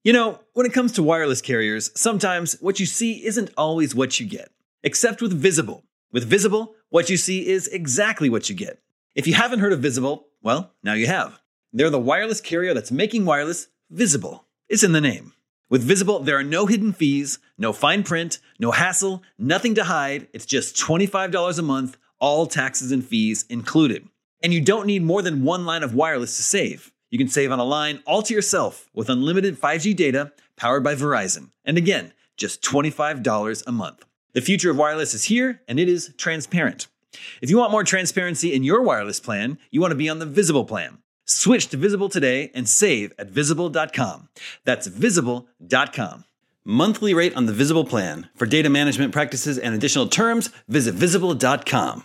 You know, when it comes to wireless carriers, sometimes what you see isn't always what you get. Except with Visible. With Visible, what you see is exactly what you get. If you haven't heard of Visible, well, now you have. They're the wireless carrier that's making wireless visible. It's in the name. With Visible, there are no hidden fees, no fine print, no hassle, nothing to hide. It's just $25 a month, all taxes and fees included. And you don't need more than one line of wireless to save. You can save on a line all to yourself with unlimited 5G data powered by Verizon. And again, just $25 a month. The future of wireless is here, and it is transparent. If you want more transparency in your wireless plan, you want to be on the Visible plan. Switch to Visible today and save at Visible.com. That's Visible.com. Monthly rate on the Visible plan. For data management practices and additional terms, visit Visible.com.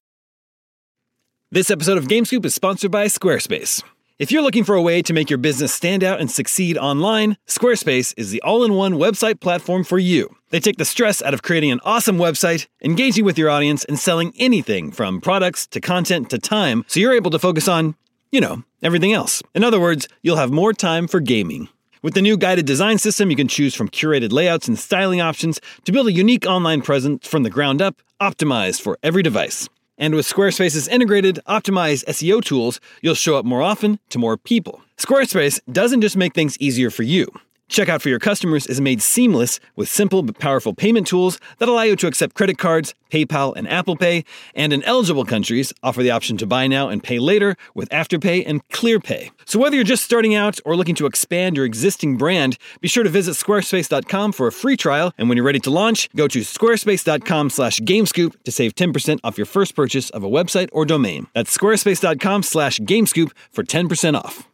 This episode of GameScoop is sponsored by Squarespace. If you're looking for a way to make your business stand out and succeed online, Squarespace is the all-in-one website platform for you. They take the stress out of creating an awesome website, engaging with your audience, and selling anything from products to content to time, so you're able to focus on, everything else. In other words, you'll have more time for gaming. With the new guided design system, you can choose from curated layouts and styling options to build a unique online presence from the ground up, optimized for every device. And with Squarespace's integrated, optimized SEO tools, you'll show up more often to more people. Squarespace doesn't just make things easier for you. Checkout for your customers is made seamless with simple but powerful payment tools that allow you to accept credit cards, PayPal, and Apple Pay, and in eligible countries, offer the option to buy now and pay later with Afterpay and ClearPay. So whether you're just starting out or looking to expand your existing brand, be sure to visit squarespace.com for a free trial, and when you're ready to launch, go to squarespace.com/gamescoop to save 10% off your first purchase of a website or domain. That's squarespace.com/gamescoop for 10% off.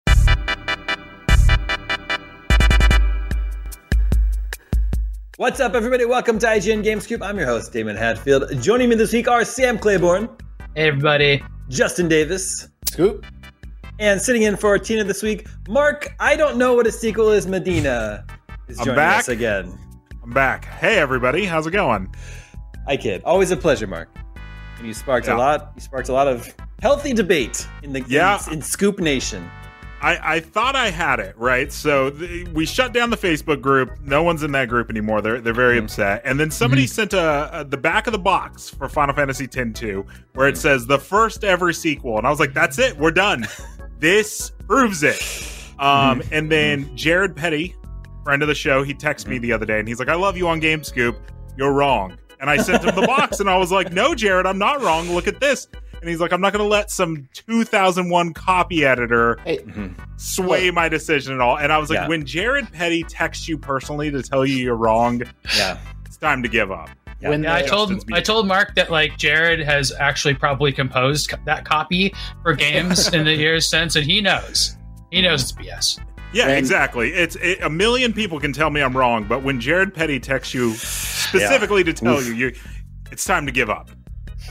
What's up, everybody? Welcome to IGN GameScoop. I'm your host, Damon Hatfield. Joining me this week are Sam Claiborne. Hey, everybody. Justin Davis. Scoop. And sitting in for Tina this week, Mark, I don't know what a sequel is, Medina, is joining us again. I'm back. Hey, everybody. How's it going? Hi, kid. Always a pleasure, Mark. And you sparked a lot. You sparked a lot of healthy debate in Scoop Nation. I thought I had it, right? So we shut down the Facebook group. No one's in that group anymore. They're very upset. And then somebody sent the back of the box for Final Fantasy X-2 where it says the first ever sequel. And I was like, that's it. We're done. This proves it. And then Jared Petty, friend of the show, he texted me the other day and he's like, I love you on GameScoop. You're wrong. And I sent him the box and I was like, no, Jared, I'm not wrong. Look at this. And he's like, I'm not going to let some 2001 copy editor sway my decision at all. And I was like, when Jared Petty texts you personally to tell you you're wrong, it's time to give up. I told Mark that Jared has actually probably composed that copy for games in the years since, and he knows it's BS. Yeah, exactly. It's a million people can tell me I'm wrong, but when Jared Petty texts you specifically to tell you, it's time to give up.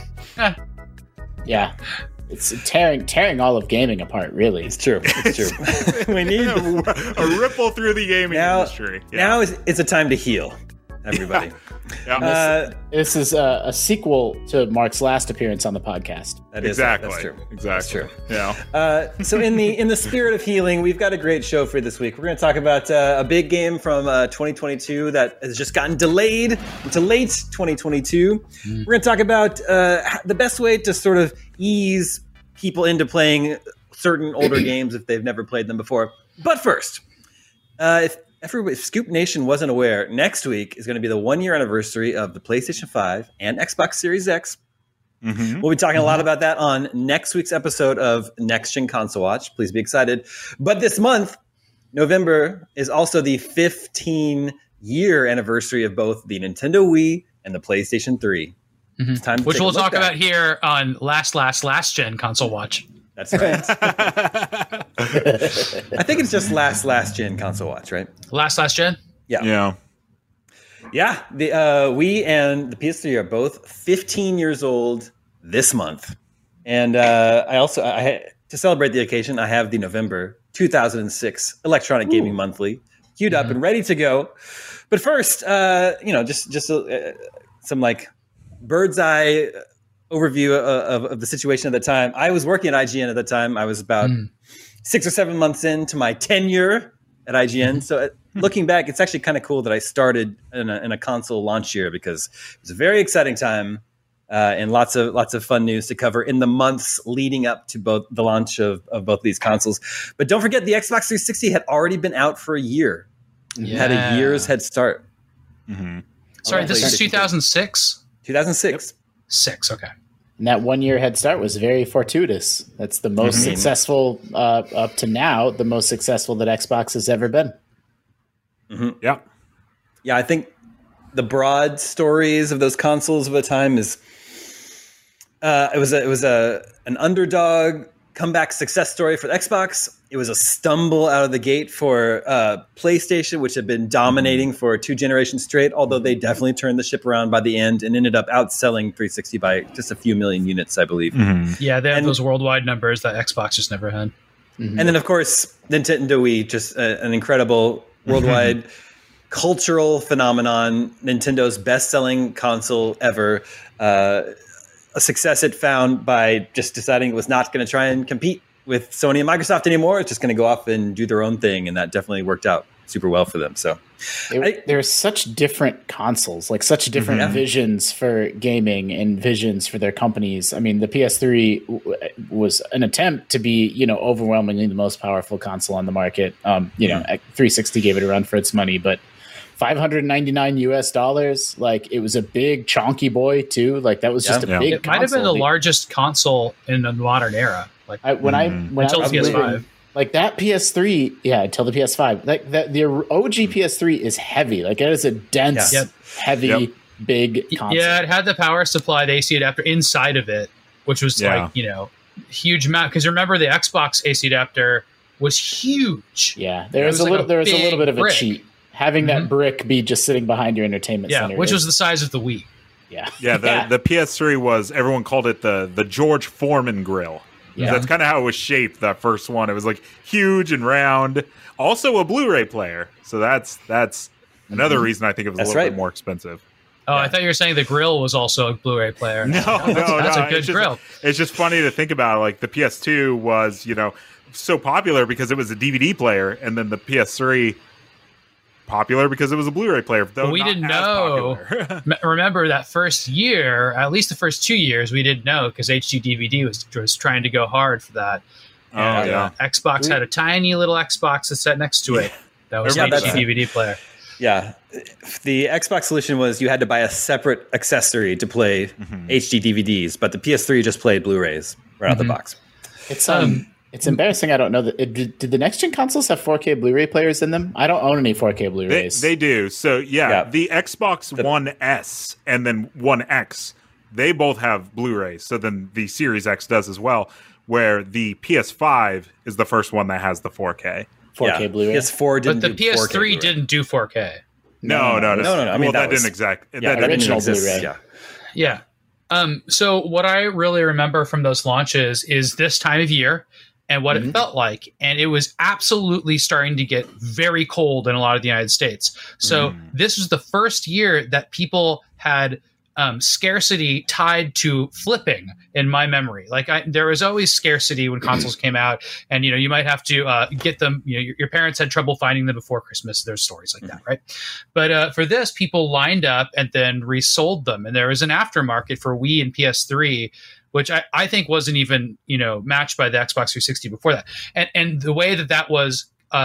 Yeah, it's tearing all of gaming apart. Really, it's true. It's true. We need a ripple through the gaming industry. Now it's a time to heal, everybody. This is a sequel to Mark's last appearance on the podcast. Exactly. That's true. Exactly. That's true. Yeah. So in the spirit of healing, we've got a great show for you this week. We're going to talk about a big game from 2022 that has just gotten delayed into late 2022. We're going to talk about the best way to sort of ease people into playing certain older games if they've never played them before. But first, if Scoop Nation wasn't aware, next week is going to be the 1-year anniversary of the PlayStation 5 and Xbox Series X. We'll be talking a lot about that on next week's episode of Next Gen Console Watch. Please be excited. But this month, November, is also the 15-year anniversary of both the Nintendo Wii and the PlayStation 3. It's time to which we'll talk about here on Last Gen Console Watch. That's right. I think it's just last gen console watch, right? Last gen? Yeah. The Wii and the PS3 are both 15 years old this month. And I to celebrate the occasion, I have the November 2006 Electronic Gaming Monthly queued up and ready to go. But first, just some bird's eye overview of the situation at the time. I was working at IGN at the time. I was about 6 or 7 months into my tenure at IGN. So looking back, it's actually kind of cool that I started in a console launch year because it was a very exciting time and lots of fun news to cover in the months leading up to both the launch of both these consoles. But don't forget, the Xbox 360 had already been out for a year. It had a year's head start. Mm-hmm. Sorry, this is 2006? 2006. Yep. 6, okay. And that 1 year head start was very fortuitous. That's the most successful, up to now, the most successful that Xbox has ever been. Mm-hmm. Yeah. Yeah, I think the broad stories of those consoles of the time is it was an underdog comeback success story for the Xbox. It was a stumble out of the gate for PlayStation, which had been dominating for 2 generations straight, although they definitely turned the ship around by the end and ended up outselling 360 by just a few million units, I believe. Mm-hmm. Yeah, they had those worldwide numbers that Xbox just never had. Mm-hmm. And then, of course, Nintendo Wii, just an incredible worldwide cultural phenomenon, Nintendo's best-selling console ever, a success it found by just deciding it was not going to try and compete with Sony and Microsoft anymore. It's just going to go off and do their own thing, and that definitely worked out super well for them. So there are such different consoles, like such different visions for gaming and visions for their companies. I mean, the PS3 was an attempt to be, overwhelmingly the most powerful console on the market. 360 gave it a run for its money, but $599 like it was a big chonky boy too. Like that was just a big. It might have been the largest console in the modern era. Like when I was PS5. Like that PS3, until the PS5. Like the OG PS3 is heavy. Like it is a dense, heavy, big console. Yeah, it had the power supply, the AC adapter inside of it, which was huge amount. Because remember, the Xbox AC adapter was huge. Yeah, there was a little bit of a cheat. Having that brick be just sitting behind your entertainment center. Which was the size of the Wii. Yeah. The PS3 was, everyone called it the George Foreman grill. Yeah. That's kind of how it was shaped, that first one. It was like huge and round. Also a Blu-ray player. So that's another reason I think it was a little bit more expensive. Oh, I thought you were saying the grill was also a Blu-ray player. No, that's a good grill. It's just funny to think about. Like the PS2 was, so popular because it was a DVD player, and then the PS3 popular because it was a Blu-ray player. But we didn't know. Remember that first year, at least the first 2 years, we didn't know because HD DVD was trying to go hard for that. And, Xbox had a tiny little Xbox that's set next to it. That was an HD DVD player. Yeah. The Xbox solution was you had to buy a separate accessory to play HD DVDs, but the PS3 just played Blu-rays right out the box. It's embarrassing. I don't know that. Did the next gen consoles have 4K Blu-ray players in them? I don't own any 4K Blu-rays. They do. So the Xbox One S and then One X, they both have Blu-rays. So then the Series X does as well. Where the PS5 is the first one that has the 4K. 4K Blu-ray. PS4 didn't. But the PS3 didn't do 4K. No. I mean, that didn't exactly. That original Blu-ray. Yeah. So what I really remember from those launches is this time of year and what it felt like. And it was absolutely starting to get very cold in a lot of the United States. So this was the first year that people had scarcity tied to flipping in my memory. Like there was always scarcity when consoles came out, and you might have to get them. Your parents had trouble finding them before Christmas. There's stories like that, right? But for this, people lined up and then resold them, and there was an aftermarket for Wii and PS3, which I think wasn't even matched by the Xbox 360 before that. And the way that was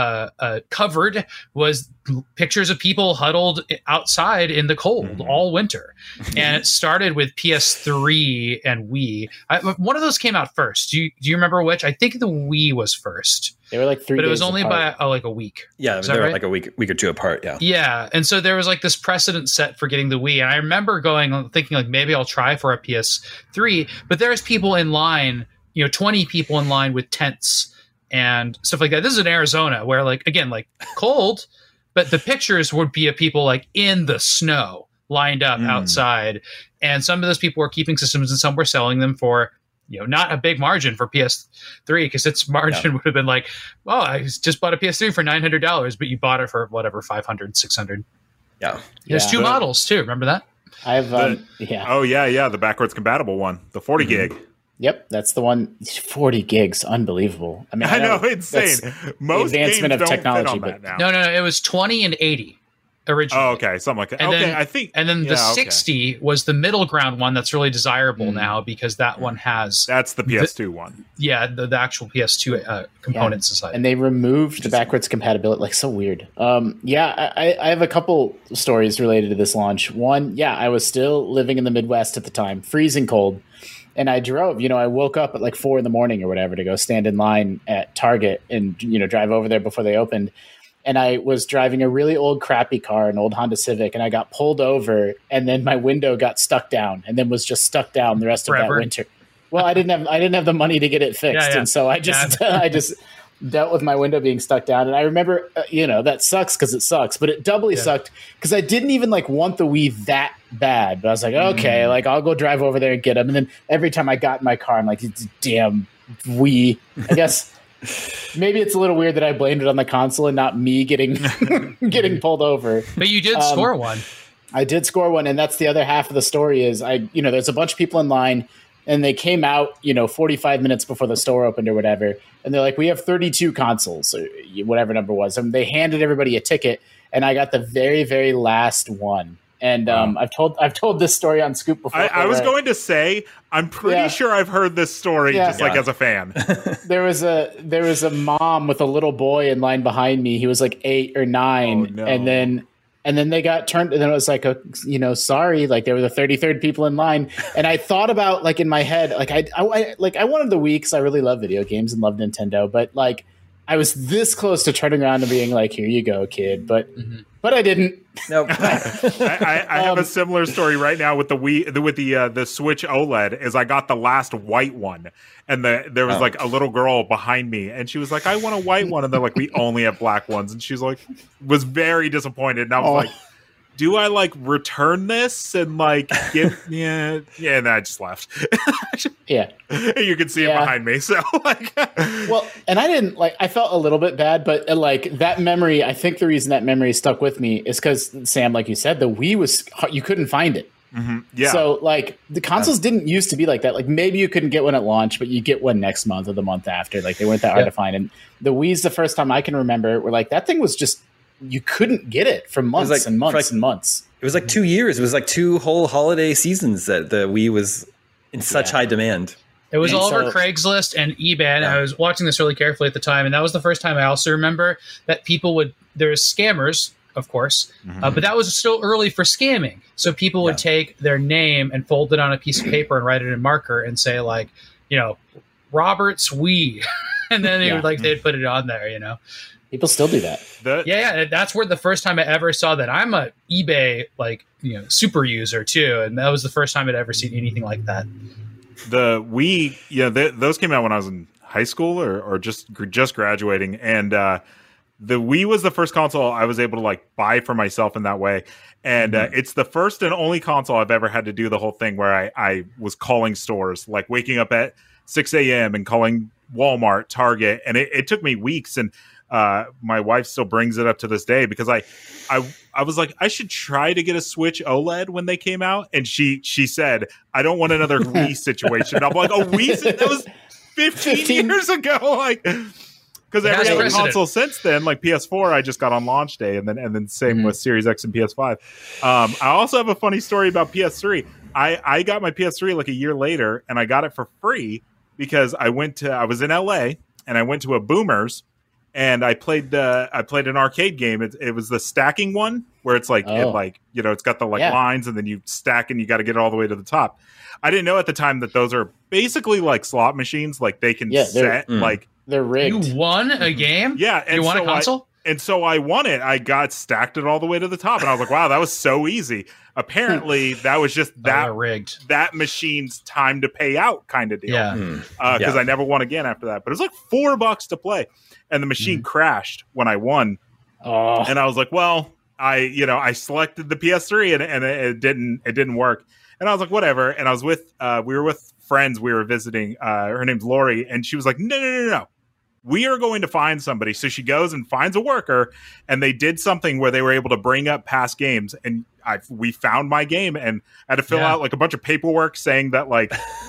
covered was pictures of people huddled outside in the cold all winter. And it started with PS3 and Wii. One of those came out first. Do you remember which? I think the Wii was first. They were like 3 days but it was only apart. by like a week. Yeah, they were like a week or two apart. Yeah. And so there was like this precedent set for getting the Wii. And I remember thinking like maybe I'll try for a PS3. But there's people in line, 20 people in line with tents and stuff like that. This is in Arizona where cold, but the pictures would be of people like in the snow lined up outside. And some of those people were keeping systems and some were selling them for, not a big margin for PS3 because its margin would have been like, oh, I just bought a PS3 for $900, but you bought it for whatever, $500, $600. Yeah. There's two models too. Remember that? I have, Oh yeah. The backwards compatible one, the 40 gig. Yep, that's the one. 40 gigs, unbelievable. I mean, I know, insane. Most advancement games of don't technology, fit on but that now. No, it was 20 and 80 originally. Oh, okay, something like that. And okay, then, I think, and then the yeah, okay. 60 was the middle ground one that's really desirable now because that one has That's the PS2 one. Yeah, the actual PS2 components inside. And they removed the backwards compatibility, like so weird. I have a couple stories related to this launch. One, I was still living in the Midwest at the time, freezing cold. And I drove, I woke up at like 4 a.m. or whatever to go stand in line at Target and, drive over there before they opened. And I was driving a really old crappy car, an old Honda Civic, and I got pulled over and then my window got stuck down and then was just stuck down the rest of that winter. Well, I didn't have the money to get it fixed. And so I just dealt with my window being stuck down. And I remember, that sucks because it sucks, but it doubly sucked because I didn't even want the Wii that bad. But I was like, okay, I'll go drive over there and get them. And then every time I got in my car, I'm like, it's damn Wii. I guess maybe it's a little weird that I blamed it on the console and not me getting pulled over. But you did score one. I did score one. And that's the other half of the story is there's a bunch of people in line. And they came out, 45 minutes before the store opened or whatever. And they're like, we have 32 consoles or whatever number was. And they handed everybody a ticket. And I got the very, very last one. And I've told this story on Scoop before. I was going to say, I'm pretty sure I've heard this story as a fan. There was a mom with a little boy in line behind me. He was like 8 or 9. Oh, no. And then they got turned, and then it was like, sorry, there were the 33rd people in line. And I thought about, in my head, I wanted the Wii because I really love video games and love Nintendo. But, I was this close to turning around and being like, here you go, kid. But I didn't. Nope. I have a similar story right now with the Wii, with the Switch OLED. Is I got the last white one, and there was a little girl behind me, and she was like, "I want a white one," and they're like, "We only have black ones," and she's like, was very disappointed, and I was like, do I return this and give and then I just left. You can see it behind me. So well, and I didn't I felt a little bit bad, but that memory, I think the reason that memory stuck with me is because Sam, like you said, the Wii was, you couldn't find it. Mm-hmm. Yeah. So the consoles didn't used to be like that. Maybe you couldn't get one at launch, but you get one next month or the month after. They weren't that hard to find. And the Wii's the first time I can remember where that thing was just, you couldn't get it for months and months and months. It was 2 years. It was 2 whole holiday seasons that the Wii was in such high demand. It was all over Craigslist and eBay. And I was watching this really carefully at the time. And that was the first time I also remember that people there's scammers, of course, but that was still early for scamming. So people would take their name and fold it on a piece of paper and write it in marker and say Robert's Wii. And then they'd put it on there, People still do that. That's where the first time I ever saw that. I'm a eBay super user too, and that was the first time I'd ever seen anything like that. The Wii, those came out when I was in high school or just graduating, and the Wii was the first console I was able to buy for myself in that way. And it's the first and only console I've ever had to do the whole thing where I was calling stores, waking up at 6 a.m. and calling Walmart, Target, and it took me weeks. And my wife still brings it up to this day because I was like, I should try to get a Switch OLED when they came out, and she said, I don't want another Wii situation. I'm like, a Wii? That was 15 years ago. Because every other console since then, PS4, I just got on launch day, and then same with Series X and PS5. I also have a funny story about PS3. I got my PS3 a year later, and I got it for free because I was in LA and I went to a Boomers. And I played an arcade game. It was the stacking one where it's it's got the lines and then you stack and you got to get it all the way to the top. I didn't know at the time that those are basically slot machines. They can set they're rigged. You won a game? Yeah. And you won a console? And so I won it. I stacked it all the way to the top, and I was like, "Wow, that was so easy." Apparently, that was just rigged. That machine's time to pay out kind of deal. Yeah, because I never won again after that. But it was $4 to play, and the machine crashed when I won. And I was like, "Well, I selected the PS3, and it didn't work." And I was like, "Whatever." And I was with we were with friends. We were visiting. Her name's Lori, and she was like, "No. We are going to find somebody." So she goes and finds a worker, and they did something where they were able to bring up past games, and we found my game, and I had to fill out a bunch of paperwork saying that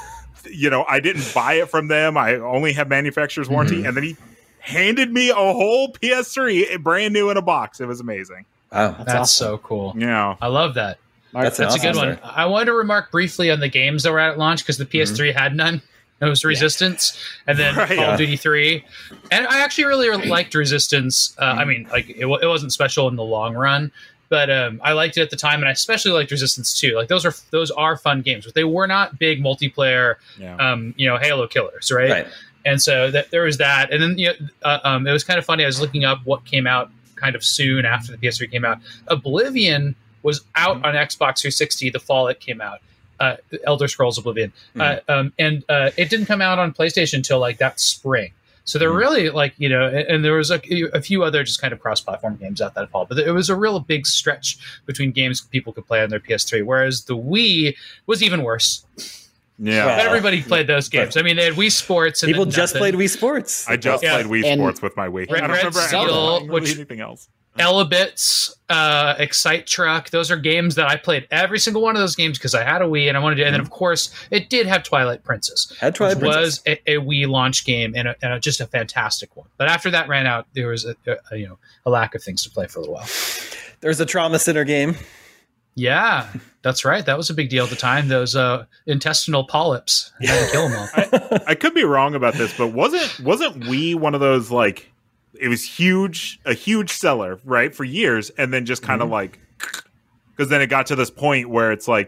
I didn't buy it from them. I only have manufacturer's warranty. And then he handed me a whole PS3 brand new in a box. It was amazing. Wow. That's awesome. So cool. Yeah. I love that. Mark, that's a good one. I wanted to remark briefly on the games that were at launch because the PS3 had none. It was Resistance, and then Call of Duty 3. And I actually really liked Resistance. I mean, like it wasn't special in the long run, but I liked it at the time, and I especially liked Resistance 2. Like those are fun games, but they were not big multiplayer, Halo killers, right? And so there was that, and then it was kind of funny. I was looking up what came out kind of soon after the PS3 came out. Oblivion was out on Xbox 360 the fall it came out. Elder Scrolls Oblivion, and it didn't come out on PlayStation until like that spring. So they're really like and there was a few other just kind of cross-platform games out that fall, but it was a real big stretch between games people could play on their PS3. Whereas the Wii was even worse. Yeah, but everybody played those games. I mean, they had Wii Sports. And people just played Wii Sports. I just played Wii Sports with my Wii. I don't remember anything else. Elebits, Excite Truck, those are games that I played every single one of those games because I had a Wii and I wanted to. And then, of course, it did have Twilight Princess. Which was a Wii launch game and just a fantastic one. But after that ran out, there was a lack of things to play for a little while. There's a Trauma Center game. Yeah, that's right. That was a big deal at the time. Those intestinal polyps. You had to kill them all. I could be wrong about this, but wasn't Wii one of those like? It was a huge seller, right, for years, and then just kind of like, because then it got to this point where it's like,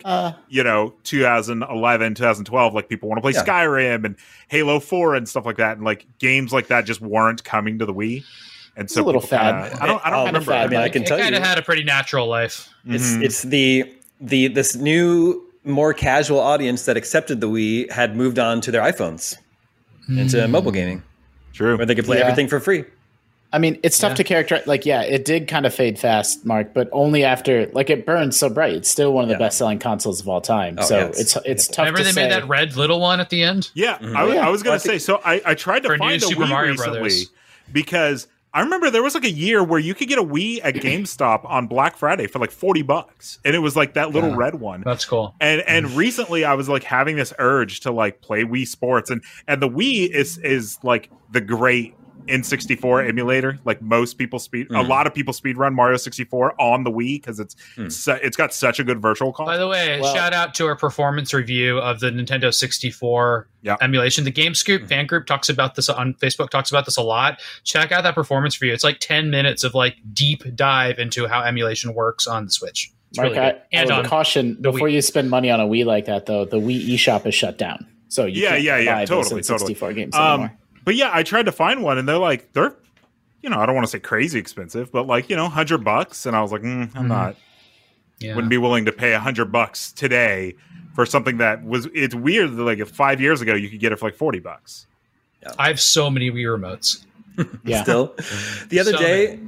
2011, 2012, like people want to play Skyrim and Halo 4 and stuff like that, and like games like that just weren't coming to the Wii, and so it's a little fad. I don't remember. I mean, I can tell you, it kind of had a pretty natural life. It's this new, more casual audience that accepted the Wii had moved on to their iPhones into mobile gaming, true, where they could play everything for free. I mean, it's tough to characterize. Like, it did kind of fade fast, Mark, but only after it burns so bright. It's still one of the best-selling consoles of all time. It's tough. Remember to they say. made that red little one at the end? Yeah, I was going to say. So I tried to find a Wii recently because I remember there was like a year where you could get a Wii at GameStop on Black Friday for like $40, and it was like that little red one. That's cool. And recently I was like having this urge to like play Wii Sports, and the Wii is like the great N64 emulator. Like most people a lot of people speedrun Mario 64 on the Wii because it's got such a good virtual console. By the way, shout out to our performance review of the Nintendo 64 emulation. The GameScoop fan group talks about this on Facebook, talks about this a lot. Check out that performance review. It's like 10 minutes of like deep dive into how emulation works on the Switch. It's Mark, really good. And I would caution before you spend money on a Wii like that, though. The Wii eShop is shut down, so you can't buy those N64 games anymore. But yeah, I tried to find one, and they're I don't want to say crazy expensive, but like $100, and I was like, I'm not, wouldn't be willing to pay $100 today for something that it's weird that like 5 years ago you could get it for like $40. Yeah. I have so many Wii remotes. Yeah, still. The other day,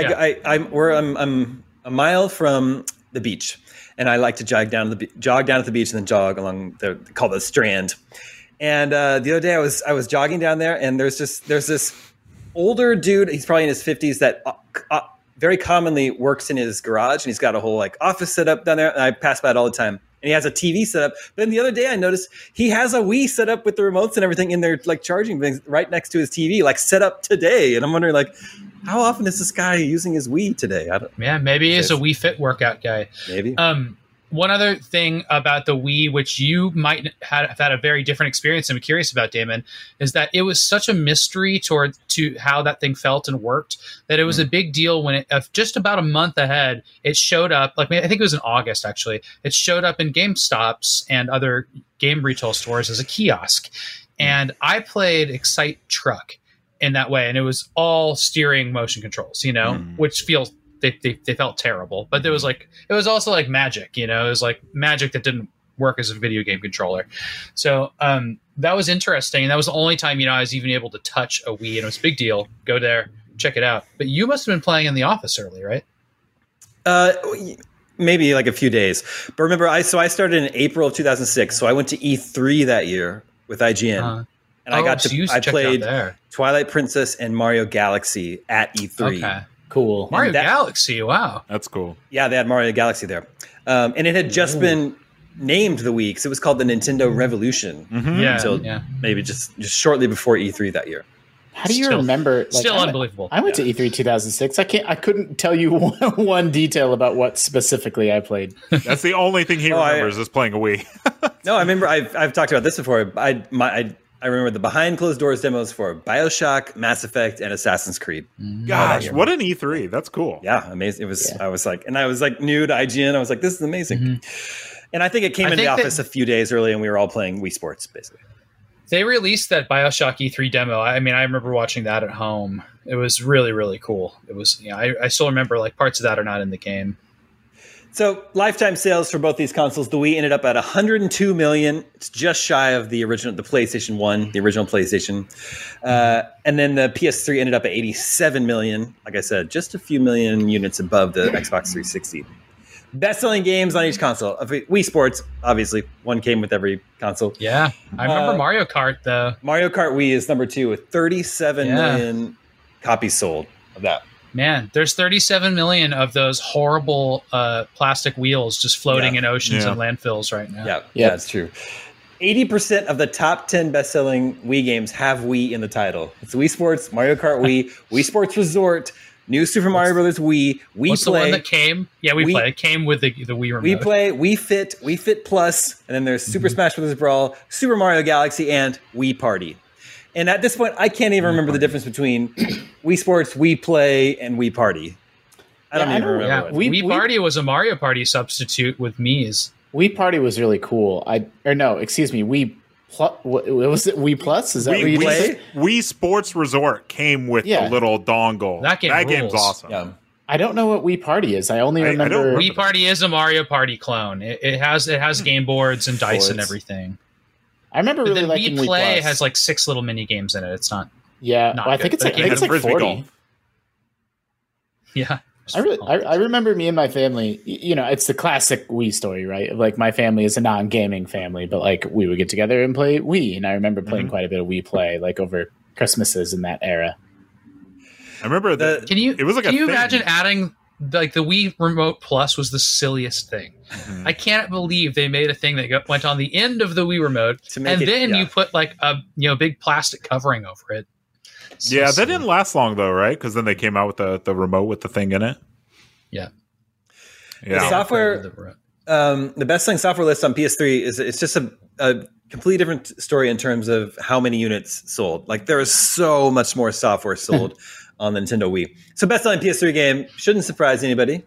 I'm a mile from the beach, and I like to jog down at the beach and then jog along called the Strand. And the other day I was jogging down there, and there's this older dude. He's probably in his 50s that very commonly works in his garage, and he's got a whole like office set up down there. And I pass by it all the time. And he has a TV set up. But then the other day I noticed he has a Wii set up with the remotes and everything in there, like charging things right next to his TV, like set up today. And I'm wondering, like, how often is this guy using his Wii today? Maybe he's a Wii Fit workout guy. Maybe. One other thing about the Wii, which you might have had a very different experience, I'm curious about, Damon, is that it was such a mystery to how that thing felt and worked that it was a big deal when just about a month ahead, it showed up. Like I think it was in August, actually. It showed up in GameStops and other game retail stores as a kiosk. And I played Excite Truck in that way, and it was all steering motion controls, which feels... They felt terrible, but it was also like magic, it was like magic that didn't work as a video game controller. So that was interesting. That was the only time, I was even able to touch a Wii, and it was a big deal. Go there, check it out. But you must have been playing in the office early, right? Maybe like a few days. But remember, I started in April of 2006, so I went to E3 that year with IGN. And I played Twilight Princess and Mario Galaxy at E3. Okay. Cool. Mario Galaxy, wow. That's cool. Yeah, they had Mario Galaxy there. And it had just been named the Wii because it was called the Nintendo Revolution Yeah, until maybe just shortly before E3 that year. How do you remember? Still unbelievable. I went to E3 2006. I couldn't tell you one detail about what specifically I played. That's the only thing he remembers is playing a Wii. No, I remember I've talked about this before. I remember the behind closed doors demos for BioShock, Mass Effect, and Assassin's Creed. Gosh, what an E3! That's cool. Yeah, amazing. It was. Yeah. I was like new to IGN. I was like, this is amazing. And I think it came in the office a few days early, and we were all playing Wii Sports basically. They released that BioShock E3 demo. I mean, I remember watching that at home. It was really, really cool. It was, I still remember like parts of that are not in the game. So lifetime sales for both these consoles, the Wii ended up at 102 million. It's just shy of the PlayStation 1, the original PlayStation. And then the PS3 ended up at 87 million. Like I said, just a few million units above the Xbox 360. Best-selling games on each console. Wii Sports, obviously, one came with every console. Yeah, I remember Mario Kart, though. Mario Kart Wii is number 2 with 37 million copies sold of that. Man, there's 37 million of those horrible plastic wheels just floating in oceans and landfills right now. Yeah, that's true. 80% of the top 10 best-selling Wii games have Wii in the title. It's Wii Sports, Mario Kart Wii, Wii Sports Resort, New Super Mario Brothers Wii, What's Play. The one that came? Yeah, Wii Play. It came with the Wii remote. Wii Play, Wii Fit Plus, and then there's Super Smash Bros. Brawl, Super Mario Galaxy, and Wii Party. And at this point, I can't even remember the difference between Wii Sports, Wii Play, and Wii Party. I don't even remember. Yeah, Wii Party was a Mario Party substitute with Mii's. Wii Party was really cool. Wii was it Wii Plus? Is that what you said? Wii Sports Resort came with the little dongle. That game's awesome. Yeah. I don't know what Wii Party is. I only remember Wii Party is a Mario Party clone. It has game boards and dice and everything. I remember really liking Wii Play Plus. has like 6 little mini games in it. It's not. Yeah, not I think it's like 40. Golf. Yeah. I remember me and my family, it's the classic Wii story, right? Like my family is a non-gaming family, but like we would get together and play Wii. And I remember playing quite a bit of Wii Play, like over Christmases in that era. I remember that. Can you thing. imagine adding like the Wii Remote Plus was the silliest thing. I can't believe they made a thing that went on the end of the Wii Remote you put like a big plastic covering over it. That didn't last long though, right? Because then they came out with the remote with the thing in it. Yeah. The software, the best-selling software list on PS3 it's just a completely different story in terms of how many units sold. Like there is so much more software sold on the Nintendo Wii. So best-selling PS3 game shouldn't surprise anybody.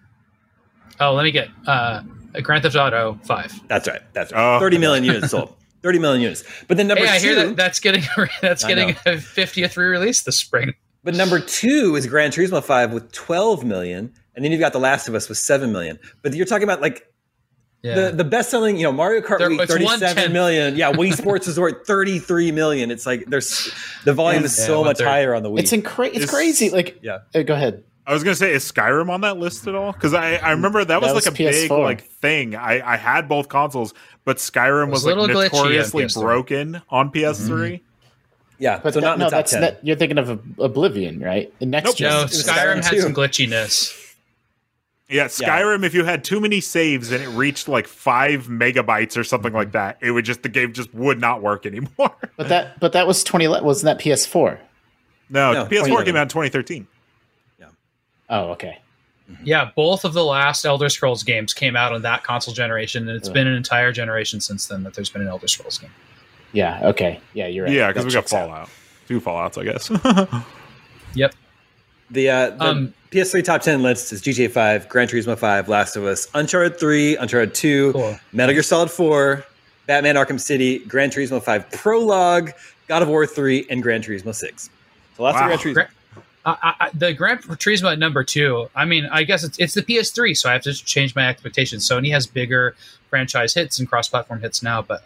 Oh, let me get Grand Theft Auto 5. That's right. 30 million units sold. 30 million units. But then number 2... I hear that's getting a 50th re-release this spring. But number 2 is Gran Turismo 5 with 12 million. And then you've got The Last of Us with 7 million. But you're talking about like the best-selling, Mario Kart Wii, 37 million. Yeah, Wii Sports Resort, 33 million. It's like the volume is so much higher on the Wii. It's crazy. Like, go ahead. I was going to say, is Skyrim on that list at all? Because I remember that was like a PS4. Big thing. I had both consoles, but Skyrim was like notoriously broken on PS3. Yeah, but so not in the top 10. You're thinking of Oblivion, right? Skyrim had some glitchiness. Yeah, Skyrim, if you had too many saves and it reached like 5 megabytes or something like that, the game just would not work anymore. But that was 2011. Wasn't that PS4? No, PS4 came out in 2013. Yeah. Oh, okay. Yeah, both of the last Elder Scrolls games came out on that console generation, and it's been an entire generation since then that there's been an Elder Scrolls game. Yeah, okay. Yeah, you're right. Yeah, because we got Fallout. 2 Fallouts, I guess. Yep. The PS3 top 10 list is GTA 5, Gran Turismo 5, Last of Us, Uncharted 3, Uncharted 2, Metal Gear Solid 4, Batman Arkham City, Gran Turismo 5 Prologue, God of War 3, and Gran Turismo 6. So lots of Gran Turismo. The Gran Turismo at number 2, I mean, I guess it's the PS3, so I have to change my expectations. Sony has bigger franchise hits and cross-platform hits now, but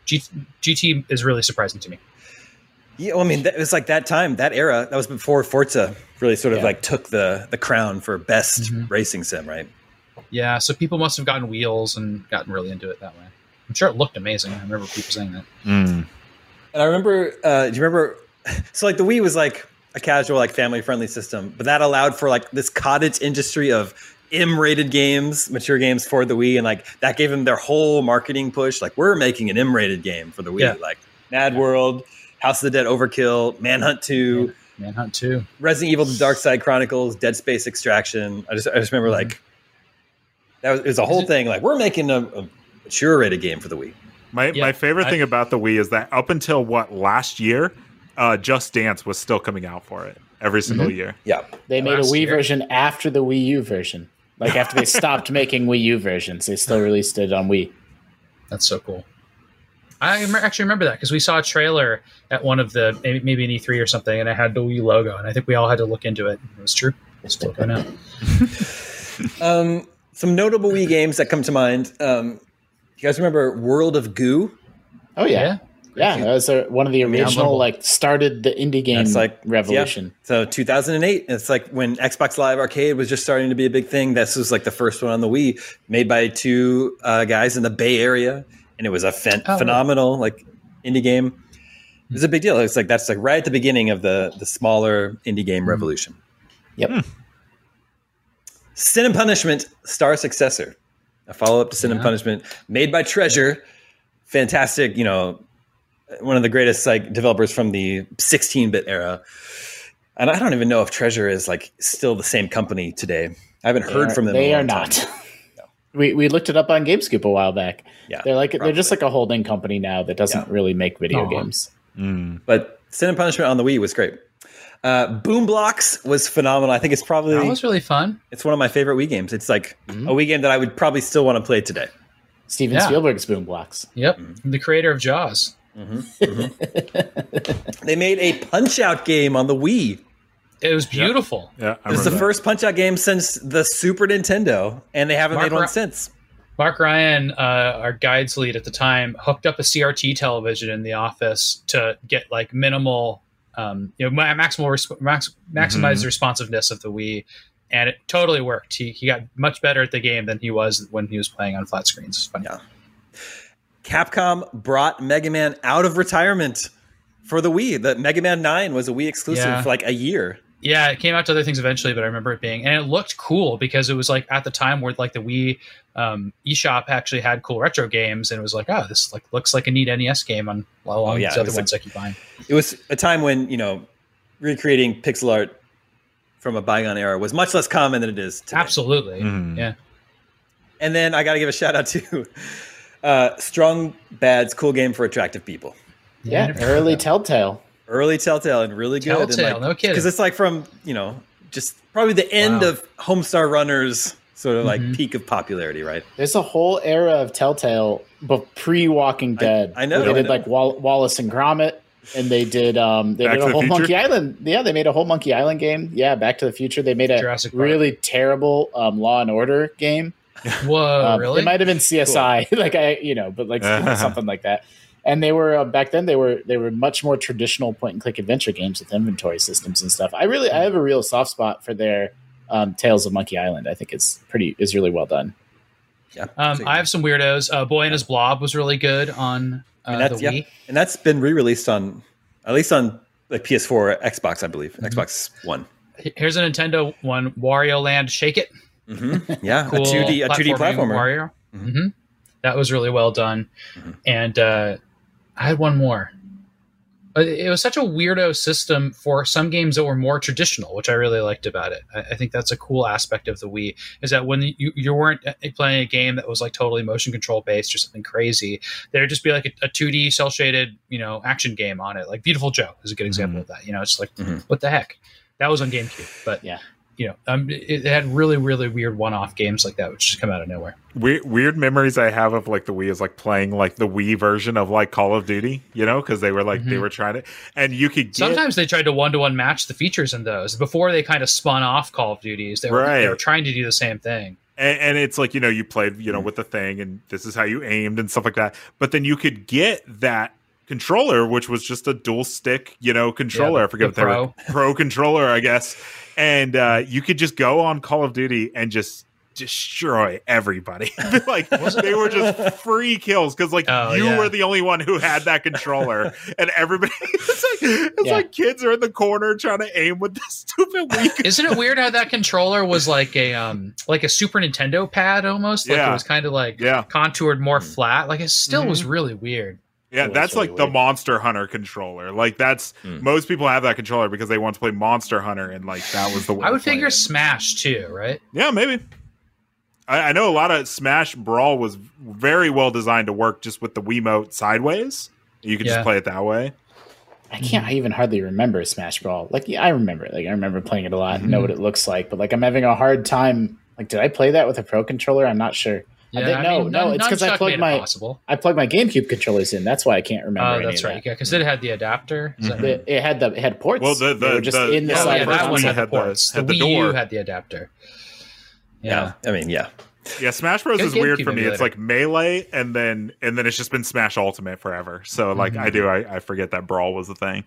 GT is really surprising to me. Yeah, well, I mean, it was like that time, that era, that was before Forza really sort of like took the crown for best racing sim, right? Yeah, so people must have gotten wheels and gotten really into it that way. I'm sure it looked amazing. I remember people saying that. And I remember, do you remember, so like the Wii was like a casual, like family-friendly system, but that allowed for like this cottage industry of M-rated games, mature games for the Wii, and like that gave them their whole marketing push. Like, we're making an M-rated game for the Wii, like Mad World, House of the Dead Overkill, Manhunt 2, Resident Evil: The Dark Side Chronicles, Dead Space Extraction. I just remember like it was a whole thing. Like, we're making a mature rated game for the Wii. My favorite thing about the Wii is that up until last year, Just Dance was still coming out for it every single year. Yeah, they made a Wii version after the Wii U version. Like after they stopped making Wii U versions, they still released it on Wii. That's so cool. I actually remember that because we saw a trailer at one of the maybe an E3 or something, and it had the Wii logo, and I think we all had to look into it. It was true. It's still going out. Some notable Wii games that come to mind. You guys remember World of Goo? Oh yeah. Yeah, that was one of the original, started the indie game revolution. Yeah. So 2008, it's like when Xbox Live Arcade was just starting to be a big thing. This was like the first one on the Wii, made by two guys in the Bay Area, and it was a phenomenal indie game. It was a big deal. It's like that's right at the beginning of the smaller indie game revolution. Yep. Sin and Punishment: Star Successor, a follow-up to Sin and Punishment, made by Treasure. Fantastic, one of the greatest developers from the 16-bit era. And I don't even know if Treasure is still the same company today. I haven't heard from them. They are not. No. We looked it up on GameScoop a while back. Yeah, they're just like a holding company now that doesn't really make video games. But Sin and Punishment on the Wii was great. Boom Blocks was phenomenal. I think it's probably that was really fun. It's one of my favorite Wii games. It's a Wii game that I would probably still want to play today. Steven Spielberg's Boom Blocks. Yep, the creator of Jaws. They made a Punch-Out game on the Wii. It was beautiful. Yeah, it was the first Punch-Out game since the Super Nintendo, and they haven't made one since. Mark Ryan, our guides lead at the time, hooked up a CRT television in the office to get minimal, maximize the responsiveness of the Wii, and it totally worked. He got much better at the game than he was when he was playing on flat screens. It's funny. Yeah. Capcom brought Mega Man out of retirement for the Wii. The Mega Man 9 was a Wii exclusive for a year. Yeah, it came out to other things eventually, but I remember it being, and it looked cool because it was at the time where the Wii eShop actually had cool retro games, and it was this looks like a neat NES game on along these other ones I keep buying. It was a time when recreating pixel art from a bygone era was much less common than it is today. Absolutely, yeah. And then I got to give a shout out to Strong Bad's cool game for attractive people. Yeah, early Telltale. Early Telltale and really good. Telltale, no kidding. Because it's from, just probably the end of Homestar Runner's sort of peak of popularity, right? There's a whole era of Telltale, but pre-Walking Dead. I know. They did Wallace and Gromit, and they did a whole Monkey Island. Yeah, they made a whole Monkey Island game. Yeah, Back to the Future. They made a really terrible Law and Order game. Whoa, really? It might have been CSI, but something like that. And they were back then. They were much more traditional point and click adventure games with inventory systems and stuff. I have a real soft spot for their Tales of Monkey Island. I think is really well done. Yeah, I have some weirdos. Boy and His Blob was really good on the Wii, and that's been re-released on at least on PS4, or Xbox, I believe, Xbox One. Here's a Nintendo one: Wario Land Shake It. Yeah, cool. a 2D platformer. Wario. That was really well done, and I had one more. It was such a weirdo system for some games that were more traditional, which I really liked about it. I think that's a cool aspect of the Wii, is that when you weren't playing a game that was totally motion control based or something crazy, there'd just be a 2D cel shaded, action game on it. Beautiful Joe is a good example of that. It's what the heck? That was on GameCube, but yeah. It had really, really weird one-off games like that, which just come out of nowhere. Weird memories I have of the Wii is playing the Wii version of Call of Duty, because they were they were trying to, and you could sometimes they tried to one-to-one match the features in those before they kind of spun off Call of Duties. They were trying to do the same thing. And it's you played, with the thing, and this is how you aimed and stuff like that. But then you could get that controller, which was just a dual stick, controller. Yeah, I forget what they were. Pro controller, I guess. And you could just go on Call of Duty and just destroy everybody. Like they were just free kills because like you were the only one who had that controller, and everybody it's like kids are in the corner trying to aim with this stupid Wii. Isn't it weird how that controller was like a Super Nintendo pad almost? Like it was kind of like contoured more flat. Like it still was really weird. Yeah, that's really like weird. The Monster Hunter controller. Like that's most people have that controller because they want to play Monster Hunter, and like that was the way. I would figure Smash too, right? Yeah, maybe. I know a lot of Smash Brawl was very well designed to work just with the Wiimote sideways. You could just play it that way. I even hardly remember Smash Brawl. Like, I remember it. Like, I remember playing it a lot and know what it looks like. But like, I'm having a hard time. Like, did I play that with a Pro controller? I'm not sure. Yeah, no. It's because I plugged my GameCube controllers in. That's why I can't remember. Oh, that's right. Yeah, because it had the adapter. It had ports. Well, they were just in the side. That one had the ports. The Wii U had the adapter. Yeah. I mean, yeah. Yeah, Smash Bros is weird for me. It's like Melee, and then it's just been Smash Ultimate forever. So like I forget that Brawl was a thing.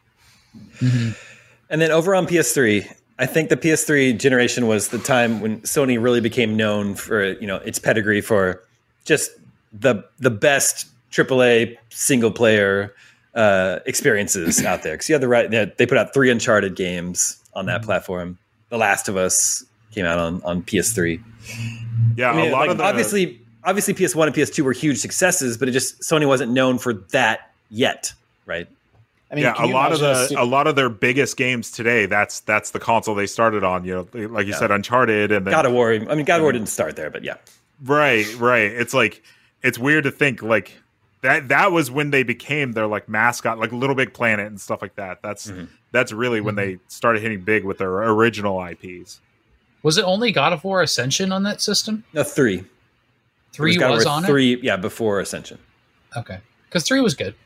And then over on PS3, I think the PS3 generation was the time when Sony really became known for its pedigree for just the best AAA single player experiences out there. Because you had they put out 3 Uncharted games on that platform. The Last of Us came out on PS3. Yeah, I mean, a lot of obviously PS1 and PS2 were huge successes, but Sony wasn't known for that yet, right? I mean, a lot of their biggest games today. That's the console they started on. Like you said, Uncharted and then God of War. I mean, God of War didn't start there, but yeah, right. It's like it's weird to think like that was when they became their like mascot, like Little Big Planet and stuff like that. That's really when they started hitting big with their original IPs. Was it only God of War Ascension on that system? No, 3. 3 was on 3, it? 3, yeah, before Ascension. Okay, because 3 was good.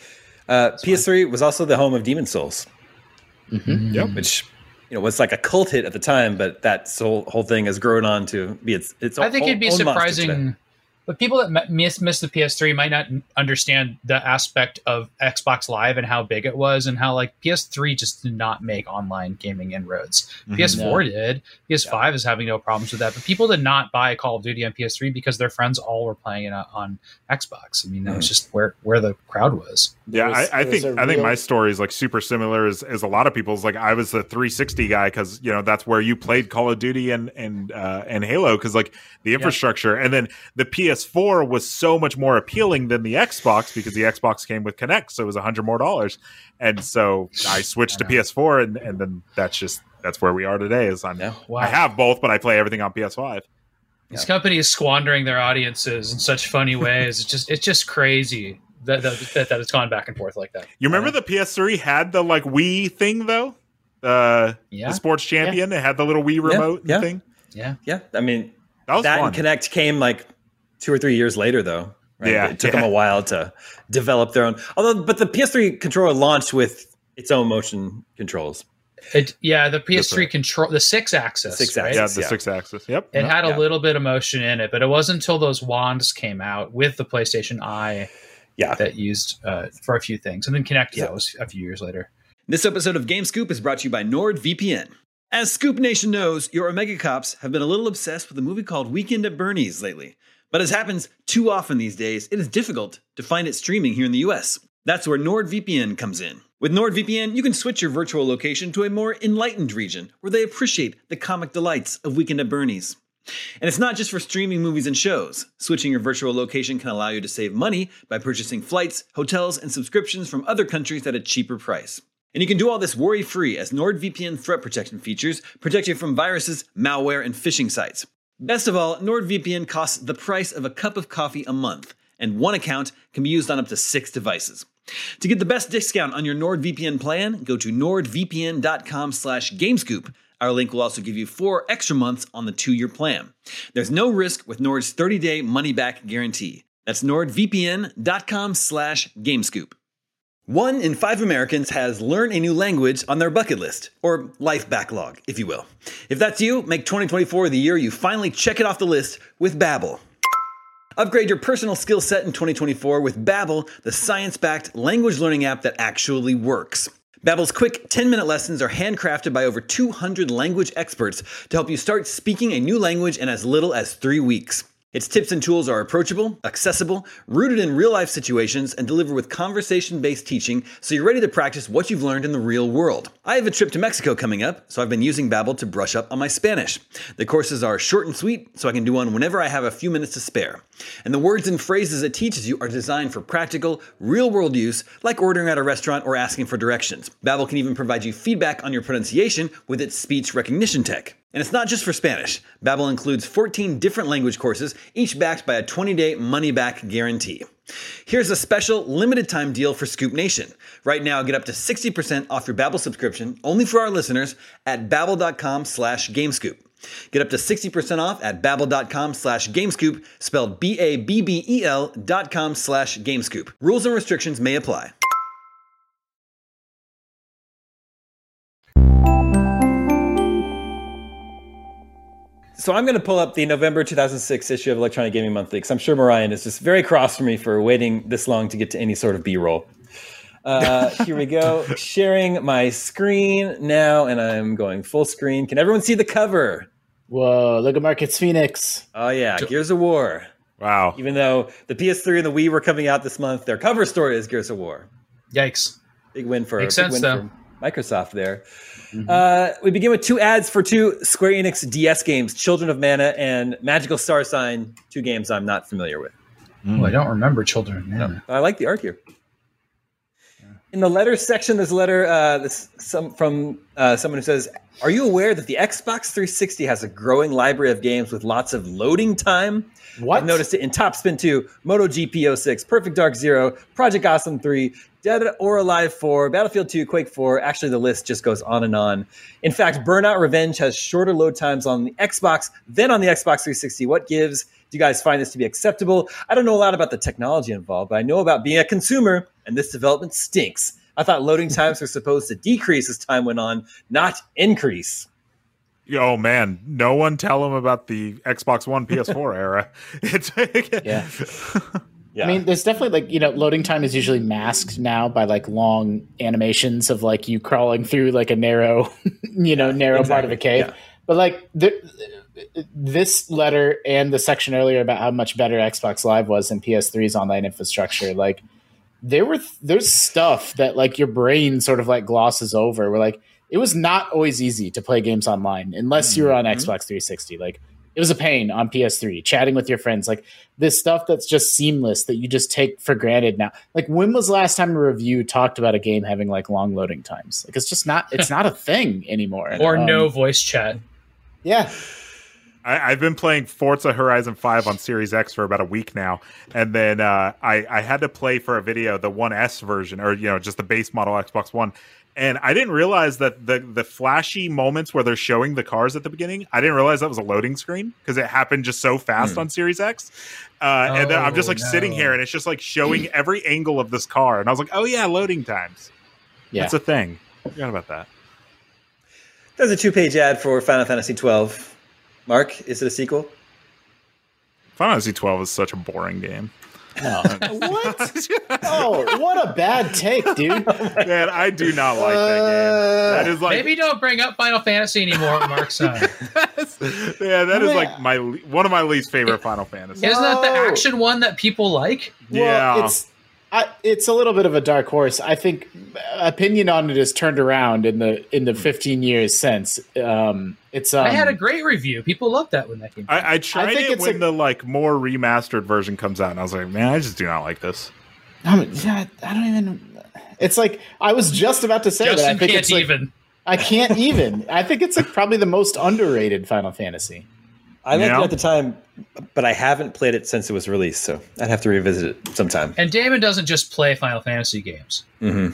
PS3 was also the home of Demon's Souls. Yep. Which was like a cult hit at the time, but that whole thing has grown on to be its I think it'd be surprising. But people that miss the PS3 might not understand the aspect of Xbox Live and how big it was, and how like PS3 just did not make online gaming inroads. PS4 did. PS5 is having no problems with that. But people did not buy Call of Duty on PS3 because their friends all were playing it on Xbox. I mean, that was just where the crowd was. Yeah, I think my story is like super similar as a lot of people's. Like I was the 360 guy because that's where you played Call of Duty and Halo because like the infrastructure, and then the PS4 was so much more appealing than the Xbox because the Xbox came with Kinect, so it was $100 more, and so I switched to PS4, and then that's where we are today. I have both, but I play everything on PS5. This company is squandering their audiences in such funny ways. It's just crazy that it's gone back and forth like that. You remember the PS3 had the like Wii thing though? The Sports Champion. It had the little Wii remote thing. Yeah. I mean, that and Kinect came like 2 or 3 years later though. Right? Yeah, it took them a while to develop their own. But the PS3 controller launched with its own motion controls. The PS3 control, the 6-axis. 6-axis, right? Yeah, the 6-axis. Yep. It had a little bit of motion in it, but it wasn't until those wands came out with the PlayStation Eye that used for a few things. And then Kinect was a few years later. This episode of Game Scoop is brought to you by NordVPN. As Scoop Nation knows, your Omega Cops have been a little obsessed with a movie called Weekend at Bernie's lately. But as happens too often these days, it is difficult to find it streaming here in the US. That's where NordVPN comes in. With NordVPN, you can switch your virtual location to a more enlightened region where they appreciate the comic delights of Weekend at Bernie's. And it's not just for streaming movies and shows. Switching your virtual location can allow you to save money by purchasing flights, hotels, and subscriptions from other countries at a cheaper price. And you can do all this worry-free as NordVPN threat protection features protect you from viruses, malware, and phishing sites. Best of all, NordVPN costs the price of a cup of coffee a month, and one account can be used on up to 6 devices. To get the best discount on your NordVPN plan, go to nordvpn.com/gamescoop. Our link will also give you 4 extra months on the 2-year plan. There's no risk with Nord's 30-day money-back guarantee. That's nordvpn.com/gamescoop. 1 in 5 Americans has learn a new language on their bucket list, or life backlog, if you will. If that's you, make 2024 the year you finally check it off the list with Babbel. Upgrade your personal skill set in 2024 with Babbel, the science-backed language learning app that actually works. Babbel's quick 10-minute lessons are handcrafted by over 200 language experts to help you start speaking a new language in as little as 3 weeks. Its tips and tools are approachable, accessible, rooted in real-life situations, and deliver with conversation-based teaching so you're ready to practice what you've learned in the real world. I have a trip to Mexico coming up, so I've been using Babbel to brush up on my Spanish. The courses are short and sweet, so I can do one whenever I have a few minutes to spare. And the words and phrases it teaches you are designed for practical, real-world use, like ordering at a restaurant or asking for directions. Babbel can even provide you feedback on your pronunciation with its speech recognition tech. And it's not just for Spanish. Babbel includes 14 different language courses, each backed by a 20-day money-back guarantee. Here's a special limited-time deal for Scoop Nation. Right now, get up to 60% off your Babbel subscription, only for our listeners, at babbel.com/gamescoop. Get up to 60% off at babbel.com/gamescoop, spelled BABBEL.com/gamescoop. Rules and restrictions may apply. So I'm going to pull up the November 2006 issue of Electronic Gaming Monthly, because I'm sure Marian is just very cross for me for waiting this long to get to any sort of B-roll. Here we go. Sharing my screen now, and I'm going full screen. Can everyone see the cover? Whoa, look at Marcus Phoenix. Oh, yeah. Gears of War. Wow. Even though the PS3 and the Wii were coming out this month, their cover story is Gears of War. Yikes. Big win for Microsoft there. We begin with 2 ads for 2 Square Enix DS games, Children of Mana and Magical Star Sign, 2 games I'm not familiar with. Oh, I don't remember Children of Mana. I like the art here. In the letters section, there's a letter from someone who says, are you aware that the Xbox 360 has a growing library of games with lots of loading time? What? I've noticed it in Top Spin 2, MotoGP 06, Perfect Dark 0, Project Gotham 3, Dead or Alive 4, Battlefield 2, Quake 4. Actually, the list just goes on and on. In fact, Burnout Revenge has shorter load times on the Xbox than on the Xbox 360. What gives? Do you guys find this to be acceptable? I don't know a lot about the technology involved, but I know about being a consumer, and this development stinks. I thought loading times were supposed to decrease as time went on, not increase. Oh man, no one tell him about the Xbox One PS4 era. Yeah. Yeah. I mean, there's definitely loading time is usually masked now by long animations of you crawling through a narrow, part of a cave. Yeah. But this letter and the section earlier about how much better Xbox Live was than PS3's online infrastructure, there's stuff that your brain sort of glosses over. Where it was not always easy to play games online unless you were on Xbox 360. It was a pain on PS3, chatting with your friends, this stuff that's just seamless that you just take for granted now. When was the last time a review talked about a game having long loading times? It's just not, it's not a thing anymore. Or no voice chat. Yeah. I've been playing Forza Horizon 5 on Series X for about a week now. And then I had to play for a video, the 1S version, or, just the base model Xbox One. And I didn't realize that the flashy moments where they're showing the cars at the beginning, I didn't realize that was a loading screen because it happened just so fast on Series X. And then I'm just sitting here and it's just showing every angle of this car. And I was like, oh yeah, loading times. Yeah. That's a thing. I forgot about that. There's a 2-page ad for Final Fantasy 12. Mark, is it a sequel? Final Fantasy 12 is such a boring game. No. What? Oh, what a bad take, dude. Man, I do not like that game. That is maybe don't bring up Final Fantasy anymore, Mark's son. That is one of my least favorite Final Fantasies. Isn't that the action one that people like? Yeah. Well, it's a little bit of a dark horse. I think opinion on it has turned around in the 15 years since. I had a great review. People loved that when that came out. I tried it when the more remastered version comes out, and I was like, man, I just do not like this. I don't even. It's I was just about to say Justin that. I think can't it's even. I can't even. I think it's probably the most underrated Final Fantasy. I liked it at the time, but I haven't played it since it was released, so I'd have to revisit it sometime. And Damon doesn't just play Final Fantasy games.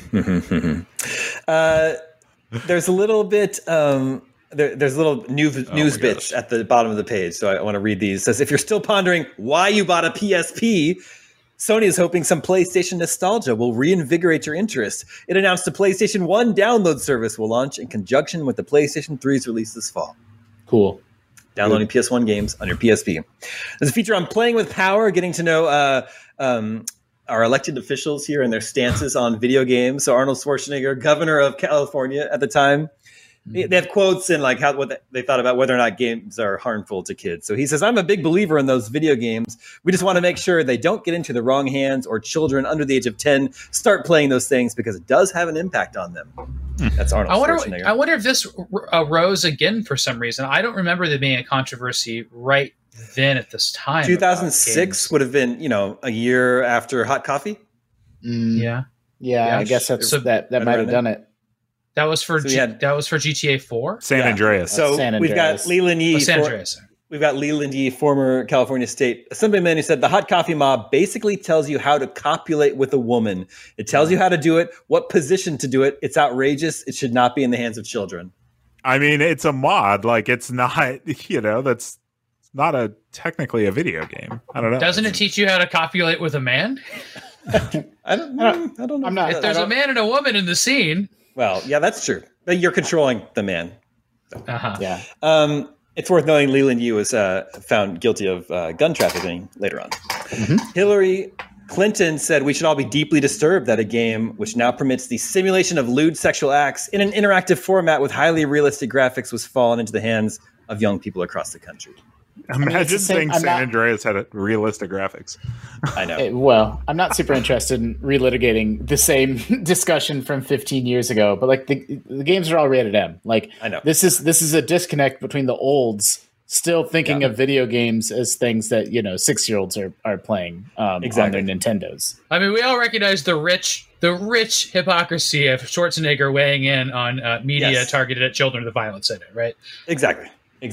There's a little bit. There's little news bits at the bottom of the page, so I want to read these. It says, if you're still pondering why you bought a PSP, Sony is hoping some PlayStation nostalgia will reinvigorate your interest. It announced the PlayStation 1 download service will launch in conjunction with the PlayStation 3's release this fall. Cool. Downloading PS1 games on your PSP. There's a feature on Playing with Power, getting to know our elected officials here and their stances on video games. So Arnold Schwarzenegger, governor of California at the time, they have quotes and like what they thought about whether or not games are harmful to kids. So he says, "I'm a big believer in those video games. We just want to make sure they don't get into the wrong hands or children under the age of 10 start playing those things because it does have an impact on them." That's Arnold Schwarzenegger. I wonder if this arose again for some reason. I don't remember there being a controversy right then at this time. 2006 would have been, a year after Hot Coffee. Yeah, I guess that might have done it. That was for GTA 4? San Andreas. So San Andreas. We've got Leland Yee. San Andreas. We've got Leland Yee, former California State Assemblyman, who said the Hot Coffee mob basically tells you how to copulate with a woman. It tells you how to do it, what position to do it. It's outrageous. It should not be in the hands of children. I mean, it's a mod. Like, it's not, that's not technically a video game. I don't know. Doesn't it teach you how to copulate with a man? I don't know. If there's a man and a woman in the scene. Well, yeah, that's true. But you're controlling the man. Uh-huh. Yeah. It's worth noting Leland Yee was found guilty of gun trafficking later on. Mm-hmm. Hillary Clinton said we should all be deeply disturbed that a game which now permits the simulation of lewd sexual acts in an interactive format with highly realistic graphics was fallen into the hands of young people across the country. Imagine saying San Andreas had realistic graphics. I know. Well, I'm not super interested in relitigating the same discussion from 15 years ago, but like the games are all rated M. Like, I know. This is a disconnect between the olds still thinking of video games as things that 6-year-olds are playing on their Nintendos. I mean, we all recognize the rich hypocrisy of Schwarzenegger weighing in on media targeted at children with violence in it, right? Exactly.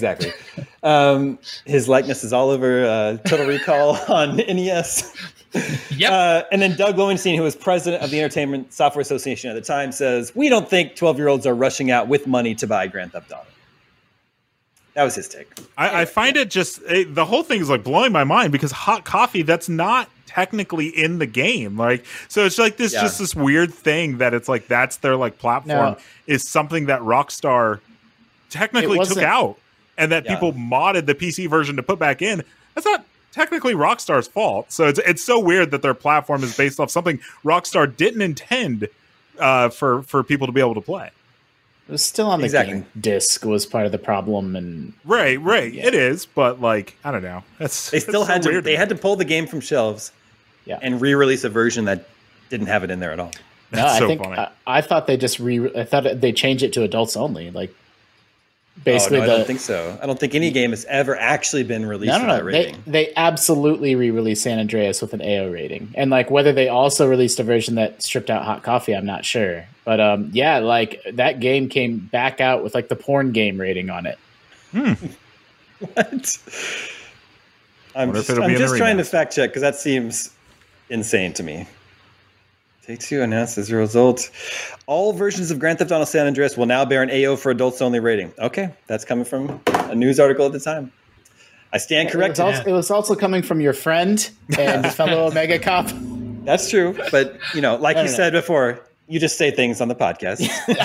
His likeness is all over Total Recall on NES. Yep. And then Doug Lowenstein, who was president of the Entertainment Software Association at the time, says, "We don't think 12-year-olds are rushing out with money to buy Grand Theft Auto." That was his take. I find it just the whole thing is like blowing my mind because Hot Coffee, that's not technically in the game. Like, so it's like this just this weird thing that it's like that's their like platform is something that Rockstar technically took out. And that people modded the PC version to put back in. That's not technically Rockstar's fault. So it's so weird that their platform is based off something Rockstar didn't intend for people to be able to play. It was still on the game disc was part of the problem, and right, it is. But like, I don't know. They had to pull the game from shelves, and re-release a version that didn't have it in there at all. That's funny. I thought they just they changed it to adults only, like. Basically, I don't think so. I don't think any game has ever actually been released with that rating. They absolutely re-released San Andreas with an AO rating, and like whether they also released a version that stripped out Hot Coffee, I'm not sure. But like that game came back out with like the porn game rating on it. What? I'm just trying to fact check because that seems insane to me. Take-Two announced as a result, all versions of Grand Theft Auto San Andreas will now bear an AO for adults only rating. Okay, that's coming from a news article at the time. I stand corrected. It was also coming from your friend and fellow Omega Cop. That's true, but like you said before, you just say things on the podcast.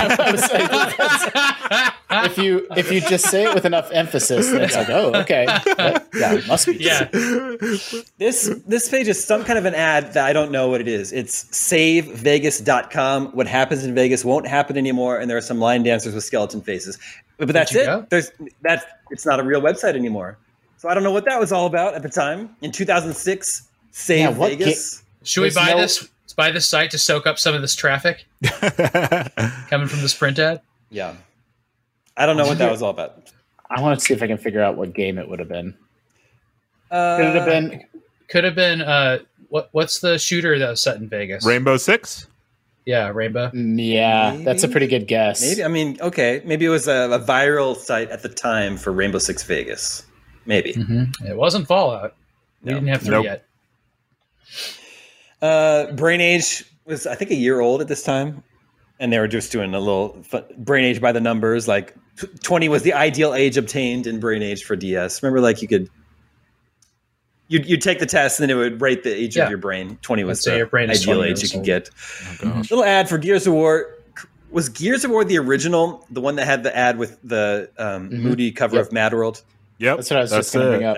If you just say it with enough emphasis, then it's like, oh, okay, it must be. Yeah. This page is some kind of an ad that I don't know what it is. It's savevegas.com. What happens in Vegas won't happen anymore, and there are some line dancers with skeleton faces. But that's it. It's not a real website anymore. So I don't know what that was all about at the time in 2006. Save Vegas. Should we buy this? Let's buy this site to soak up some of this traffic coming from this print ad. Yeah, I don't know what that was all about. I want to see if I can figure out what game it would have been. Could have been. What's the shooter that was set in Vegas? Rainbow Six. Yeah, Rainbow. Yeah, maybe. That's a pretty good guess. Maybe. I mean, okay. Maybe it was a viral site at the time for Rainbow Six Vegas. Maybe. Mm-hmm. It wasn't Fallout. We didn't have 3 yet. Brain Age was, I think, a year old at this time. And they were just doing a little Brain Age by the numbers. Like 20 was the ideal age obtained in Brain Age for DS. Remember, like you'd take the test and then it would rate the age of your brain. 20 was the ideal age you could get. Little ad for Gears of War. Was Gears of War the original? The one that had the ad with the moody cover of Mad World? Yep. That's what I was just going to bring up.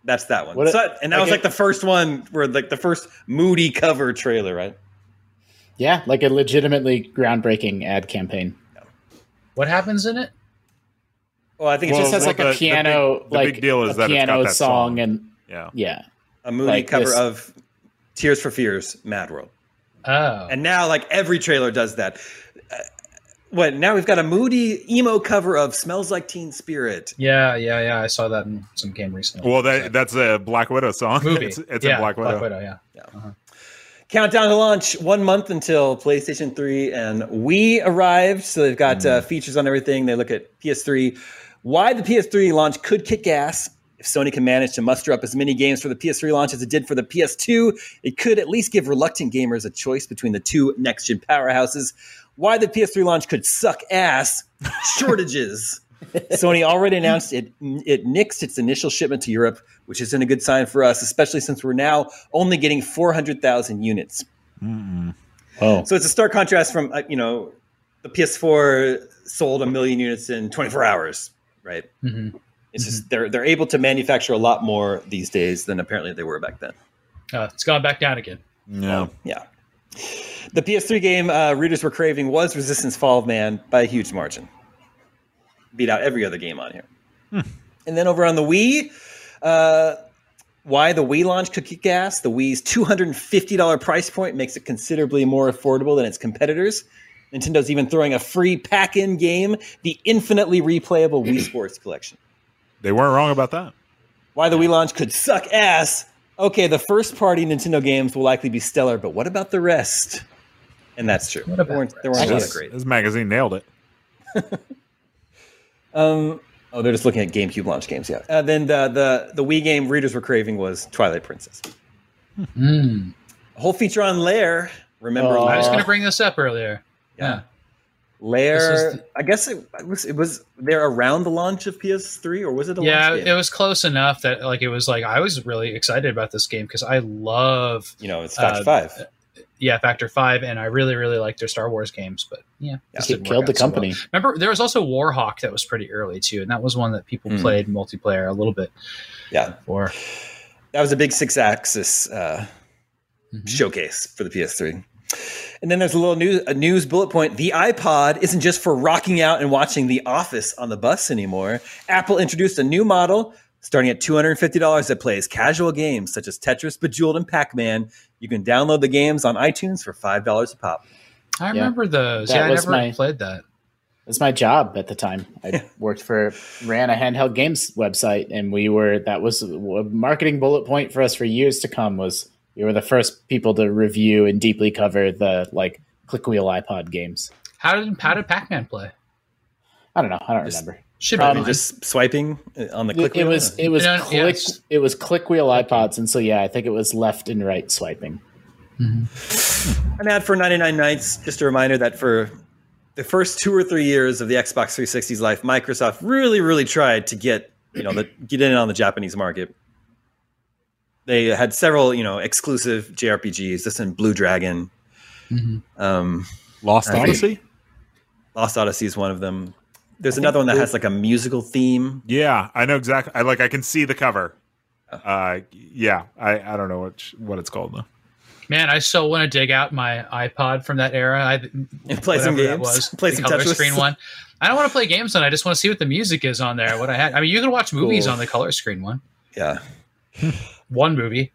That's that one. What And that was like the first one where like the first moody cover trailer, right? Yeah, like a legitimately groundbreaking ad campaign. What happens in it? Well, I think It it's just has like a piano, the big deal is a that it's got piano that song, song. and Yeah. a moody like cover this- of Tears for Fears, Mad World. Oh, And now, like, every trailer does that. Now we've got a moody emo cover of Smells Like Teen Spirit. yeah. I saw that in some game recently. Well, that's a Black Widow song. movie. It's yeah, in Black Widow. Yeah. Countdown to launch, 1 month until PlayStation 3 and Wii arrived. So they've got features on everything. They look at PS3. Why the PS3 launch could kick ass. If Sony can manage to muster up as many games for the PS3 launch as it did for the PS2, it could at least give reluctant gamers a choice between the two next-gen powerhouses. Why the PS3 launch could suck ass. Shortages. Sony already announced it nixed its initial shipment to Europe, which isn't a good sign for us, especially since we're now only getting 400,000 units. oh, So it's a stark contrast from, the PS4 sold 1 million units in 24 hours, right? Mm-hmm. It's just they're able to manufacture a lot more these days than apparently they were back then. It's gone back down again. Yeah. Yeah. The PS3 game readers were craving was Resistance Fall of Man by a huge margin. Beat out every other game on here. And then over on the Wii, why the Wii launch could kick ass. The Wii's $250 price point makes it considerably more affordable than its competitors. Nintendo's even throwing a free pack-in game, the infinitely replayable Wii Sports Collection. They weren't wrong about that. Why the Wii launch could suck ass. Okay, the first-party Nintendo games will likely be stellar, but what about the rest? And that's true. What about They weren't the all rest? that great. This magazine nailed it. They're just looking at GameCube launch games, yeah. Then the Wii game readers were craving was Twilight Princess. A whole feature on Lair. Remember Oh. I was Lair? going to bring this up earlier. Yeah. Lair. This is I guess it was there around the launch of PS3, or was it a Yeah, launch game? it was close enough that it was like I was really excited about this game because I love It's Factor 5. Factor 5, and I really, really liked their Star Wars games. But this it didn't work killed the out so well. company. Remember, there was also Warhawk that was pretty early too, and that was one that people played multiplayer a little bit. Yeah. For That was a big 6-axis showcase for the PS3. And then there's a news bullet point. The iPod isn't just for rocking out and watching The Office on the bus anymore. Apple introduced a new model starting at $250 that plays casual games such as Tetris, Bejeweled, and Pac-Man. You can download the games on iTunes for $5 a pop. I remember those. That I was never played that. That's my job at the time. I ran a handheld games website, and that was a marketing bullet point for us for years to come. Was we were the first people to review and deeply cover the click wheel iPod games. How did Pac-Man play? I don't know. I don't remember. Should I be mean, just swiping on the click It wheel? was Yes. it was click wheel iPods, and so I think it was left and right swiping. An ad for 99 Nights. Just a reminder that for the first 2 or 3 years of the Xbox 360's life, Microsoft really, really tried to get in on the Japanese market. They had several, exclusive JRPGs. This and Blue Dragon. Lost Odyssey? Lost Odyssey is one of them. There's another one that has a musical theme. Yeah, I know exactly. I can see the cover. I don't know what it's called though. Man, I still want to dig out my iPod from that era. Play some whatever that games. was, Play the some color Tetris. screen one. I don't want to play games on. I just want to see what the music is on there. What I had. I mean, you can watch movies Cool. on the color screen one. Yeah. One movie.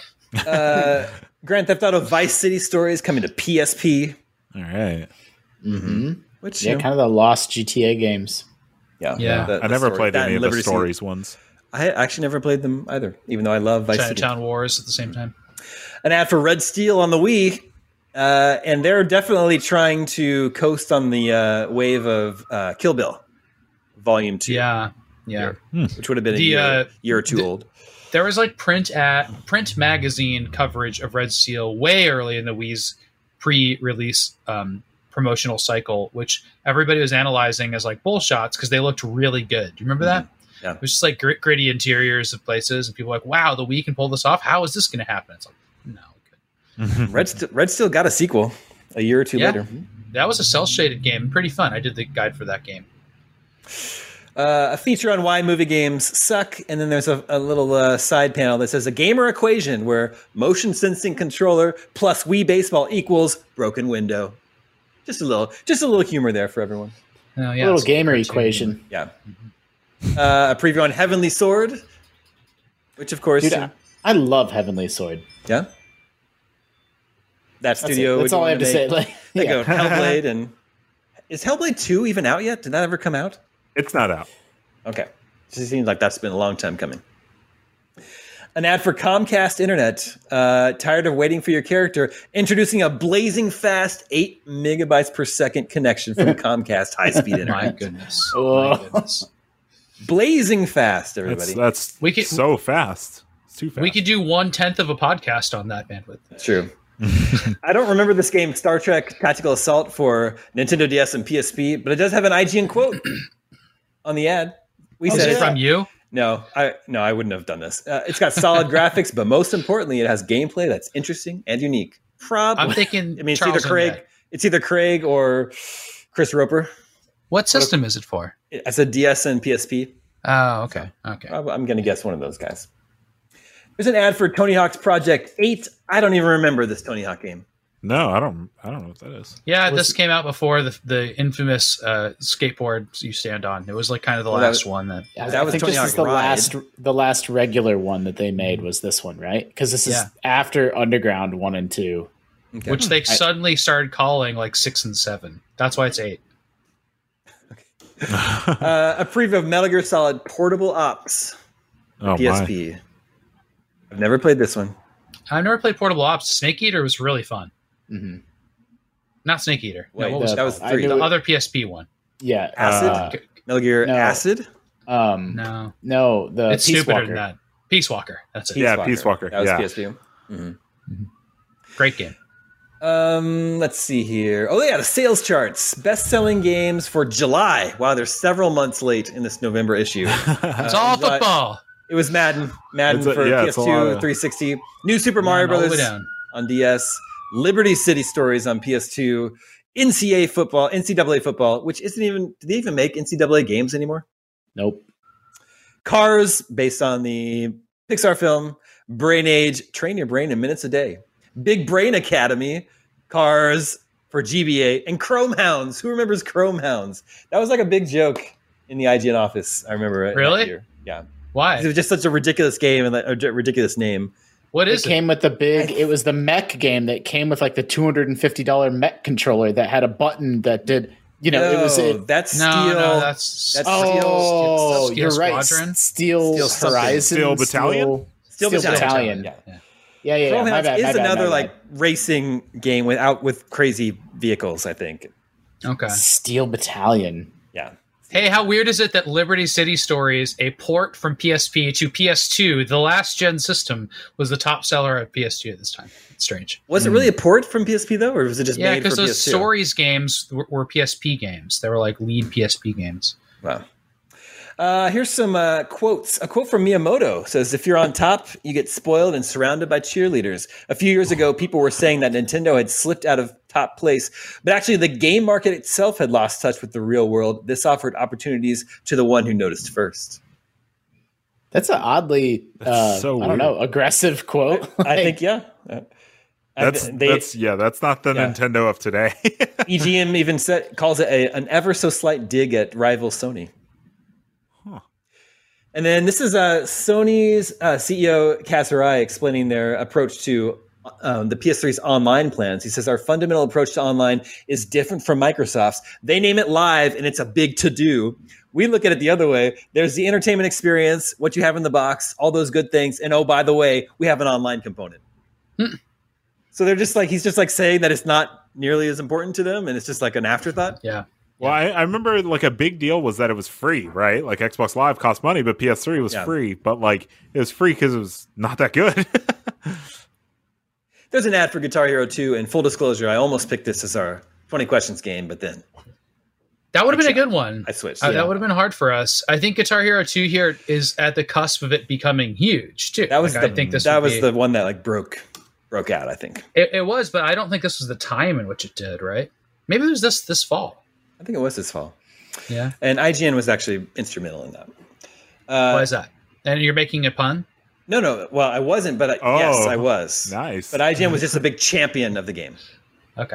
Grand Theft Auto Vice City Stories coming to PSP. All right. Which Yeah, kind of the lost GTA games. Yeah. the I never story- played that any and of the Liberty City. stories ones. I actually never played them either, even though I love Vice City. Chinatown Wars at the same time. An ad for Red Steel on the Wii, and they're definitely trying to coast on the wave of Kill Bill Volume 2, Yeah. which would have been The, a year or two old. There was print magazine coverage of Red Steel way early in the Wii's pre-release promotional cycle, which everybody was analyzing as bull shots because they looked really good. Do you remember that? Yeah. It was just gritty interiors of places, and people were like, "Wow, the Wii can pull this off. How is this going to happen?" It's no, good. Red Steel got a sequel a year or two Yeah. later. That was a cel shaded game, pretty fun. I did the guide for that game. A feature on why movie games suck, and then there's a little side panel that says a gamer equation where motion sensing controller plus Wii baseball equals broken window. Just a little humor there for everyone. Oh, yeah, A little gamer equation. Yeah. A preview on Heavenly Sword, which of course, Dude, I love Heavenly Sword. yeah. That studio. That's all I have to say. Like, They yeah. go Hellblade, and is Hellblade 2 even out yet? Did that ever come out? It's not out. Okay. It seems like that's been a long time coming. An ad for Comcast Internet. Tired of waiting for your character? Introducing a blazing fast 8 megabytes per second connection from Comcast high-speed My internet. goodness. Oh. My goodness. Blazing fast, everybody. That's We could- so fast. It's too fast. We could do 1/10 of a podcast on that bandwidth. That's true. I don't remember this game, Star Trek Tactical Assault, for Nintendo DS and PSP, but it does have an IGN quote on the ad. We Is said it it's from you? No, I wouldn't have done this. It's got solid graphics, but most importantly, it has gameplay that's interesting and unique. Probably. I'm thinking. I mean, it's Charles either Craig. Emmett. It's either Craig or Chris Roper. What system is it for? I said DS and PSP. Oh, okay. Okay. I'm going to guess one of those guys. There's an ad for Tony Hawk's Project 8. I don't even remember this Tony Hawk game. No, I don't know what that is. Yeah, this came out before the infamous skateboard you stand on. It was like kind of the Well, that last was- one that. I That was think Tony this is Hawk the last regular one that they made was this one, right? Because this is Yeah. after Underground 1 and 2. Okay. Which they suddenly started calling like 6 and 7. That's why it's 8. A preview of Metal Gear Solid Portable Ops. Oh PSP. I've never played this one. I've never played Portable Ops. Snake Eater was really fun. Mm-hmm. Not Snake Eater. No, Wait, what was that it was called? 3. The knew it- other PSP one. Yeah. Acid? Metal Gear no. Acid? No, No, the it's Peace stupider Walker. than that. Peace Walker. That's it. Yeah, Peace Walker. That was Yeah. PSP. Mm-hmm. Great game. Let's see here. Oh yeah, the sales charts. Best-selling games for July. Wow, they're several months late in this November issue. It's all July- football. It was Madden It's a- for yeah, it's a PS2, lot of- 360. New Super Mario All the way Brothers down. on DS. Liberty City Stories on PS2. NCAA football, which isn't even. Do they even make NCAA games anymore? Nope. Cars, based on the Pixar film. Brain Age, train your brain in minutes a day. Big Brain Academy. Cars for GBA. And Chrome Hounds. Who remembers Chrome Hounds? That was like a big joke in the IGN office. I remember it. Really? That year. Yeah. It Why? was just such a ridiculous game and a ridiculous name. What It is it? came with the big. It was the mech game that came with like the $250 mech controller that had a button that did. You know, it was. That's No, Steel. no, that's That's Oh, Steel you're right. Squadron? Steel Steel something. Horizon. Steel Battalion? Steel Battalion. Battalion. Yeah. Yeah. Chrome My Hounds bad. is my bad, another my like bad. racing game with crazy vehicles. I think. okay. Steel Battalion. Yeah. Hey, how weird is it that Liberty City Stories, a port from PSP to PS2, the last gen system, was the top seller at PS2 at this time? It's strange. Was it really a port from PSP though, or was it just Yeah, made for because those PS2? stories games were PSP games. They were like lead PSP games. Wow. Here's some quotes. A quote from Miyamoto says, "If you're on top, you get spoiled and surrounded by cheerleaders." A few years ago, people were saying that Nintendo had slipped out of top place, but actually the game market itself had lost touch with the real world. This offered opportunities to the one who noticed first. That's an oddly, That's so I don't weird. know, aggressive quote. I think, yeah. That's not the Yeah. Nintendo of today. EGM even calls it an ever so slight dig at rival Sony. Huh. And then this is Sony's CEO Kasurai explaining their approach to the PS3's online plans. He says, "Our fundamental approach to online is different from Microsoft's. They name it live, and it's a big to-do. We look at it the other way. There's the entertainment experience, what you have in the box, all those good things. And oh, by the way, we have an online component." So they're just like, he's just like saying that it's not nearly as important to them, and it's just like an afterthought. Yeah. Well, I remember like a big deal was that it was free, right? Like Xbox Live cost money, but PS3 was Yeah. free. But like it was free because it was not that good. There's an ad for Guitar Hero 2, and full disclosure, I almost picked this as our 20 questions game, but then That would have been a good one. I switched. That would have been hard for us. I think Guitar Hero 2 here is at the cusp of it becoming huge, too. That was Like, I think this that would was be- the one that like broke out, I think. It was, but I don't think this was the time in which it did, right? Maybe it was this fall. I think it was this fall. Yeah. And IGN was actually instrumental in that. Why is that? And you're making a pun? No. Well, I wasn't, but yes, I was. Nice. But IGN was just a big champion of the game. Okay.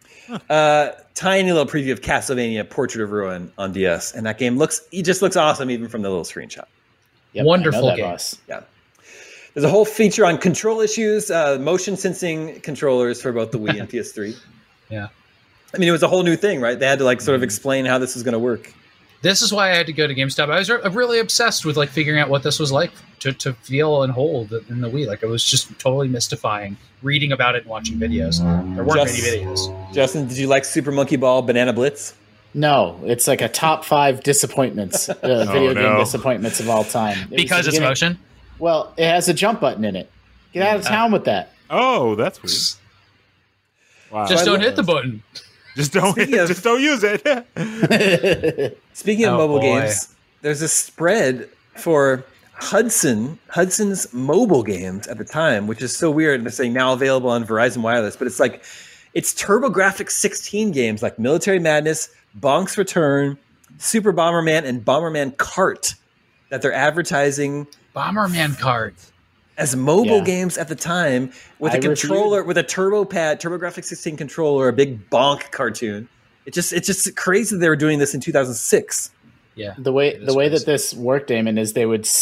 Tiny little preview of Castlevania Portrait of Ruin on DS, and that game looks awesome even from the little screenshot. Yep, Wonderful I know that, game. boss. Yeah. There's a whole feature on control issues, motion sensing controllers for both the Wii and PS3. Yeah. I mean, it was a whole new thing, right? They had to sort of explain how this was going to work. This is why I had to go to GameStop. I was really obsessed with figuring out what this was like to feel and hold in the Wii. It was just totally mystifying reading about it and watching videos. There weren't many videos. Justin, did you like Super Monkey Ball Banana Blitz? No, it's like a top 5 disappointments, video game disappointments of all time. Because it's motion? Well, it has a jump button in it. Get out of town with that. Oh, that's weird. Wow. Just don't hit the button. Just don't use it. Speaking of mobile games, there's a spread for Hudson's mobile games at the time, which is so weird. They're saying now available on Verizon Wireless, but it's TurboGrafx 16 games like Military Madness, Bonk's Return, Super Bomberman, and Bomberman Kart that they're advertising. Bomberman Kart. As mobile games at the time with a controller, with a TurboGrafx 16 controller, a big Bonk cartoon. It's just crazy they were doing this in 2006. Yeah. The way that this worked, Damon, is they would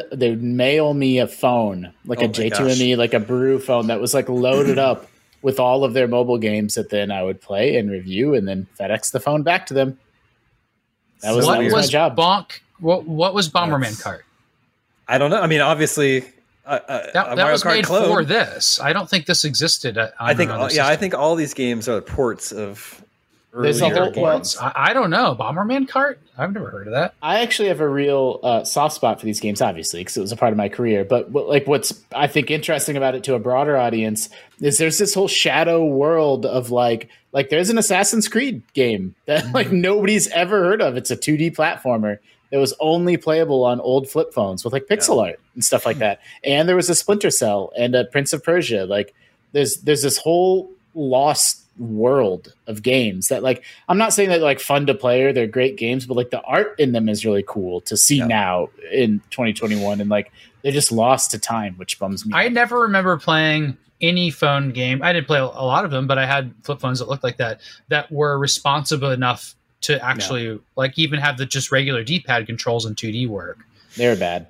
mail me a phone, like a J2ME, like a Baru phone that was loaded up with all of their mobile games that then I would play and review and then FedEx the phone back to them. That was my job. What was Bomberman Kart? I don't know. I mean, obviously, that was made for this. I don't think this existed. I think all these games are ports of earlier games. I don't know. Bomberman Kart? I've never heard of that. I actually have a real soft spot for these games, obviously, because it was a part of my career. But what's I think interesting about it to a broader audience is there's this whole shadow world of there's an Assassin's Creed game that nobody's ever heard of. It's a 2D platformer. It was only playable on old flip phones with pixel art and stuff like that. And there was a Splinter Cell and a Prince of Persia. There's this whole lost world of games that I'm not saying that fun to play or they're great games, but the art in them is really cool to see now in 2021. And they're just lost to time, which bums me. I never remember playing any phone game. I didn't play a lot of them, but I had flip phones that looked like that were responsible enough to actually even have the just regular D-pad controls in 2D work. They're bad.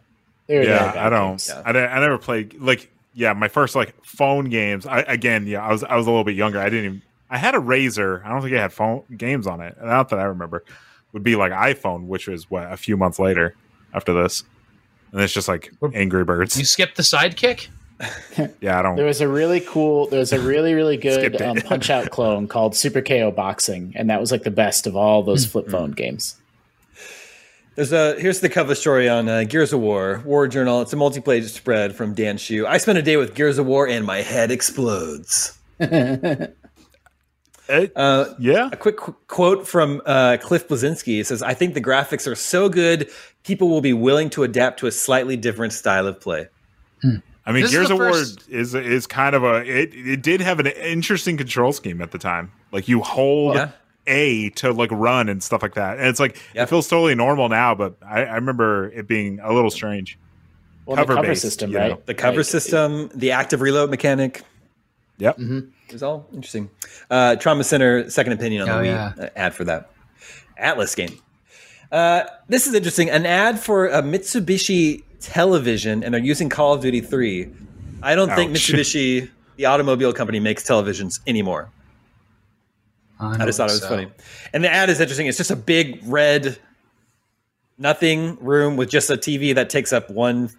I don't. Yeah. I never played my first phone games. I was a little bit younger. I had a Razor. I don't think I had phone games on it. Not that I remember. Would be iPhone, which was a few months later after this, and it's just Angry Birds. You skipped the Sidekick. Yeah, I don't. There was a really really good Punch Out clone called Super KO Boxing, and that was the best of all those flip phone games. Here's the cover story on Gears of War Journal. It's a multi-page spread from Dan Shu. I spent a day with Gears of War and my head explodes. A quick quote from Cliff Bleszinski. It says, "I think the graphics are so good, people will be willing to adapt to a slightly different style of play." I mean, Gears of War is kind of it did have an interesting control scheme at the time. You hold A to run and stuff like that. And it's it feels totally normal now, but I remember it being a little strange. Well, the cover system, right? The cover system, the active reload mechanic. Yep. Mm-hmm. It was all interesting. Trauma Center, second opinion on the Wii ad for that. Atlas game. This is interesting. An ad for a Mitsubishi television, and they're using Call of Duty 3. I don't think Mitsubishi, the automobile company, makes televisions anymore. I just thought it was funny. And the ad is interesting. It's just a big red nothing room with just a TV that takes up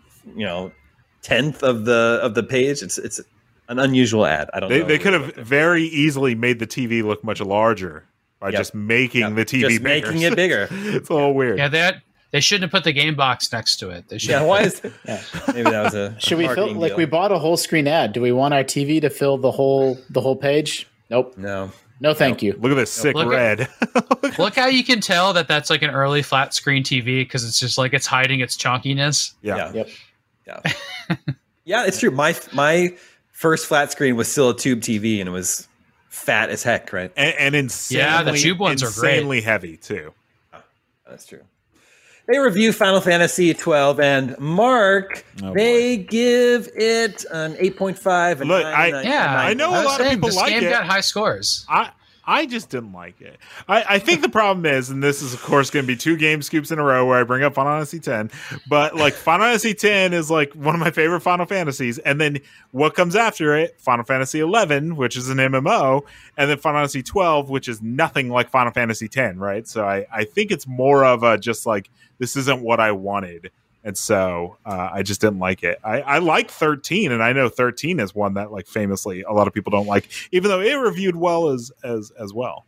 1/10 of the page. It's an unusual ad. I don't know. They could have very easily made the TV look much larger by just making the TV just bigger. Making it bigger. It's a little weird. Yeah, they shouldn't have put the game box next to it. They should. Yeah, why is maybe that was a should we fill we bought a whole screen ad? Do we want our TV to fill the whole page? Nope. No, thank you. Look at this sick red. Look how you can tell that that's an early flat screen TV because it's just it's hiding its chonkiness. Yeah. Yep. Yeah. Yeah, it's true. My first flat screen was still a tube TV, and it was fat as heck, right? And insanely, the tube ones are great. Insanely heavy too. That's true. They review Final Fantasy 12, and Mark, they give it an 8.5. Look, I know a lot of people like it. This game got high scores. I just didn't like it. I think the problem is, and this is of course going to be 2 game scoops in a row where I bring up Final Fantasy X, but like Final Fantasy X is like one of my favorite Final Fantasies, and then what comes after it, Final Fantasy XI, which is an MMO, and then Final Fantasy 12, which is nothing like Final Fantasy X, right? So I think it's more of a just like, this isn't what I wanted. And so I just didn't like it. I like 13, and I know 13 is one that like famously a lot of people don't like, even though it reviewed well as well.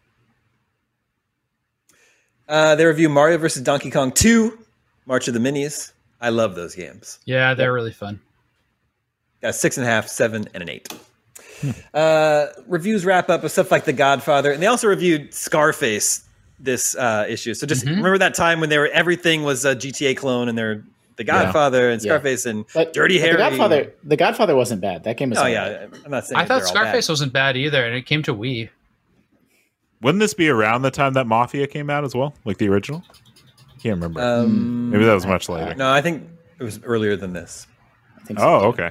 They review Mario vs. Donkey Kong 2, March of the Minis. I love those games. Yeah, they're really fun. Got 6.5, 7, and an 8. Reviews wrap up with stuff like The Godfather, and they also reviewed Scarface this issue. So just remember that time when everything was a GTA clone, and they're The Godfather and Scarface and Dirty Harry. The Godfather wasn't bad. That game was. Oh yeah, I'm not saying. I thought Scarface wasn't bad either, and it came to Wii. Wouldn't this be around the time that Mafia came out as well, like the original? Can't remember. Maybe that was much later. No, I think it was earlier than this. I think so. Oh, okay.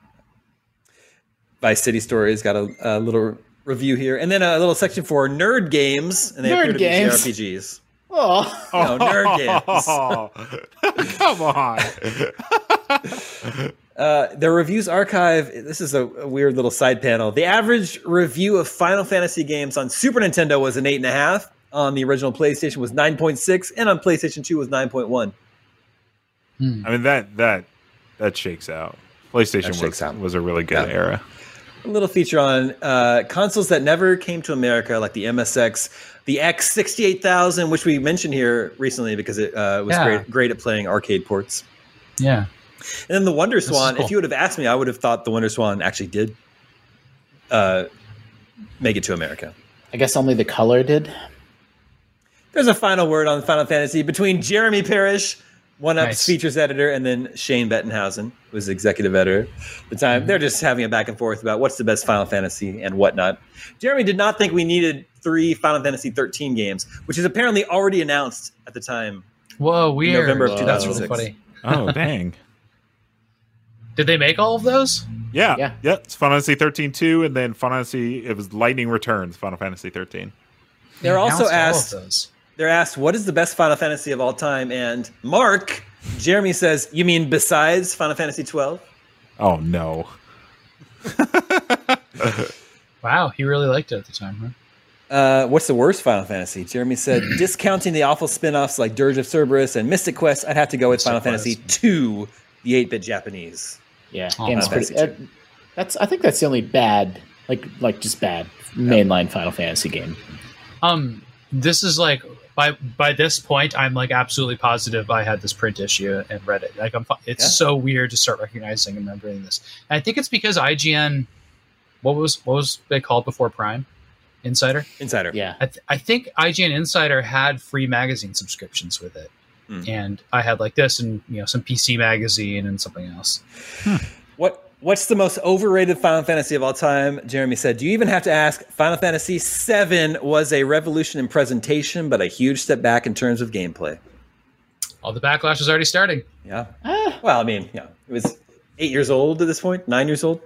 Vice City Stories got a little review here, and then a little section for nerd games, and they appear to be JRPGs. Oh, no, nerd games. Come on. Their reviews archive. This is a weird little side panel. The average review of Final Fantasy games on Super Nintendo was an 8.5. On the original PlayStation was 9.6, and on PlayStation 2 was 9.1. I mean that shakes out. PlayStation was a really good era. A little feature on consoles that never came to America, like the MSX, the X68000, which we mentioned here recently because it was great at playing arcade ports. Yeah. And then the Wonder Swan, cool. If you would have asked me, I would have thought the Wonder Swan actually did make it to America. I guess only the color did. There's a final word on Final Fantasy between Jeremy Parrish, One-Up's features editor, and then Shane Bettenhausen, who was executive editor at the time. They're just having a back and forth about what's the best Final Fantasy and whatnot. Jeremy did not think we needed 3 Final Fantasy 13 games, which is apparently already announced at the time. Whoa, weird. November of 2006. That's really funny. Oh, dang. Did they make all of those? Yeah. It's Final Fantasy 13-2, and then Final Fantasy, it was Lightning Returns, Final Fantasy 13. They're also asked... They're asked, what is the best Final Fantasy of all time? And Mark, Jeremy says, you mean besides Final Fantasy 12? Oh, no. Wow, he really liked it at the time, huh? What's the worst Final Fantasy? Jeremy said, discounting the awful spin-offs like Dirge of Cerberus and Mystic Quest, I'd have to go with Final Fantasy 2, the 8-bit Japanese. Yeah, game's pretty, I think that's the only bad, like just bad mainline Final Fantasy game. This is like... By this point, I'm like absolutely positive I had this print issue and read it. Like it's so weird to start recognizing and remembering this. And I think it's because IGN, what was they called before Prime? Insider. Yeah. I think IGN Insider had free magazine subscriptions with it, and I had like this and some PC magazine and something else. What's the most overrated Final Fantasy of all time? Jeremy said, do you even have to ask? Final Fantasy VII was a revolution in presentation, but a huge step back in terms of gameplay. All the backlash is already starting. Yeah. Well, I mean, it was 8 years old at this point, 9 years old.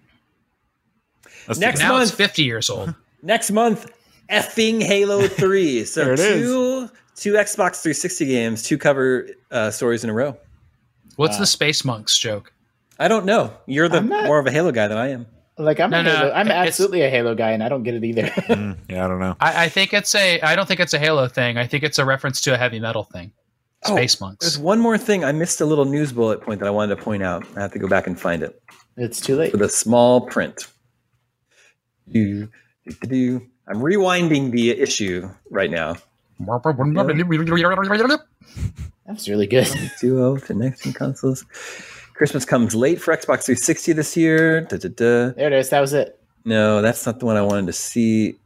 Next month, it's 50 years old. Next month, effing Halo 3. So two Xbox 360 games, 2 cover stories in a row. What's the Space Monks joke? I don't know. You're more of a Halo guy than I am. Like I'm absolutely a Halo guy, and I don't get it either. Yeah, I don't know. I think I don't think it's a Halo thing. I think it's a reference to a heavy metal thing. Space Monks. There's one more thing. I missed a little news bullet point that I wanted to point out. I have to go back and find it. It's too late. For the small print. I'm rewinding the issue right now. That was really good. Duo to next-gen consoles. Christmas comes late for Xbox 360 this year. There it is. That was it. No, that's not the one I wanted to see.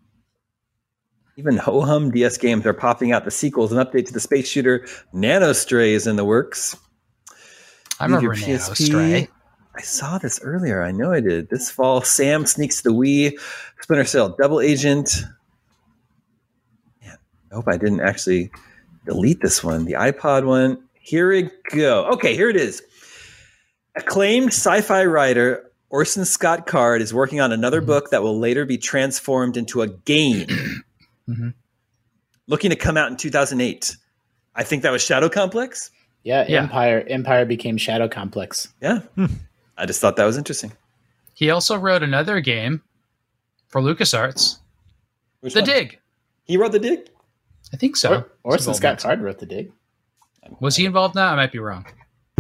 Even ho-hum DS games are popping out the sequels. An update to the space shooter Nanostray is in the works. I remember Nanostray. I saw this earlier. I know I did. This fall, Sam sneaks to the Wii. Splinter Cell Double Agent. Man, I hope I didn't actually delete this one. The iPod one. Here we go. Okay, here it is. Acclaimed sci-fi writer Orson Scott Card is working on another book that will later be transformed into a game. Looking to come out in 2008. I think that was Shadow Complex. Yeah. Empire became Shadow Complex. Yeah. I just thought that was interesting. He also wrote another game for LucasArts. Which The one? Dig. He wrote The Dig? I think so. Orson Scott Card wrote The Dig. Was he involved in that? I might be wrong.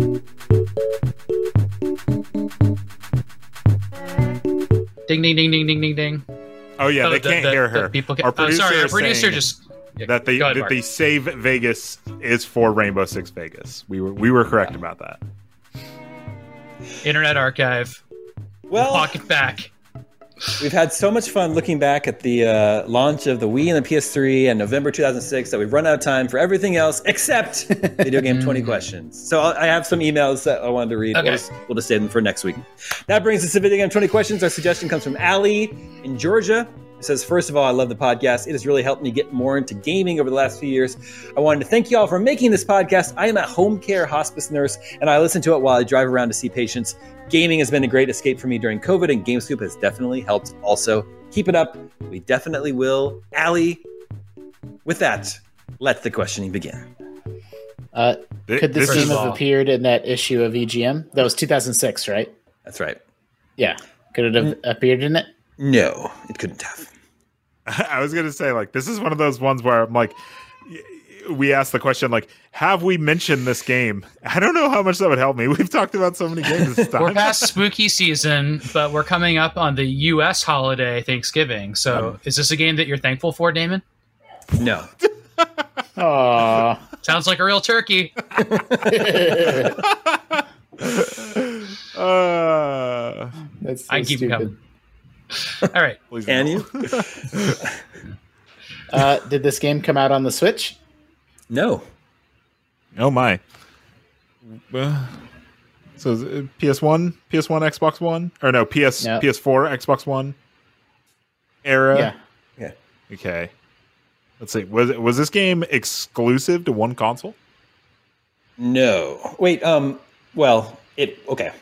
Ding, ding, ding, ding, ding, ding, ding. Oh yeah, they can't hear her. People Our sorry, our is producer saying just... that Go ahead, the Mark. Save Vegas is for Rainbow Six Vegas. We were correct about that. Internet Archive. Well, Pocket back. we've had so much fun looking back at the launch of the Wii and the PS3 in November 2006 that we've run out of time for everything else except Video Game 20 Questions. So I have some emails that I wanted to read. Okay. We'll just save them for next week. That brings us to Video Game 20 Questions. Our suggestion comes from Allie in Georgia. It says, first of all, I love the podcast. It has really helped me get more into gaming over the last few years. I wanted to thank you all for making this podcast. I am a home care hospice nurse, and I listen to it while I drive around to see patients. Gaming has been a great escape for me during COVID, and GameScoop has definitely helped also. Keep it up. We definitely will. Allie, with that, let the questioning begin. Could this This game is- have appeared in that issue of EGM? That was 2006, right? That's right. Yeah. Could it have appeared in it? No, it couldn't have. I was gonna say, like, this is one of those ones where I'm like, we asked the question, like, have we mentioned this game? I don't know how much that would help me. We've talked about so many games this time. We're past spooky season, but we're coming up on the U.S. holiday, Thanksgiving. So is this a game that you're thankful for, Damon? No. Oh, Sounds like a real turkey. that's so I keep stupid. coming. All right. Please Can no. you? Did this game come out on the Switch? No. Oh my. So is it PS1, Xbox One, or no, No. PS4, Xbox One era. Yeah. Yeah. Okay. Let's see. Was this game exclusive to one console? No. Wait, well, it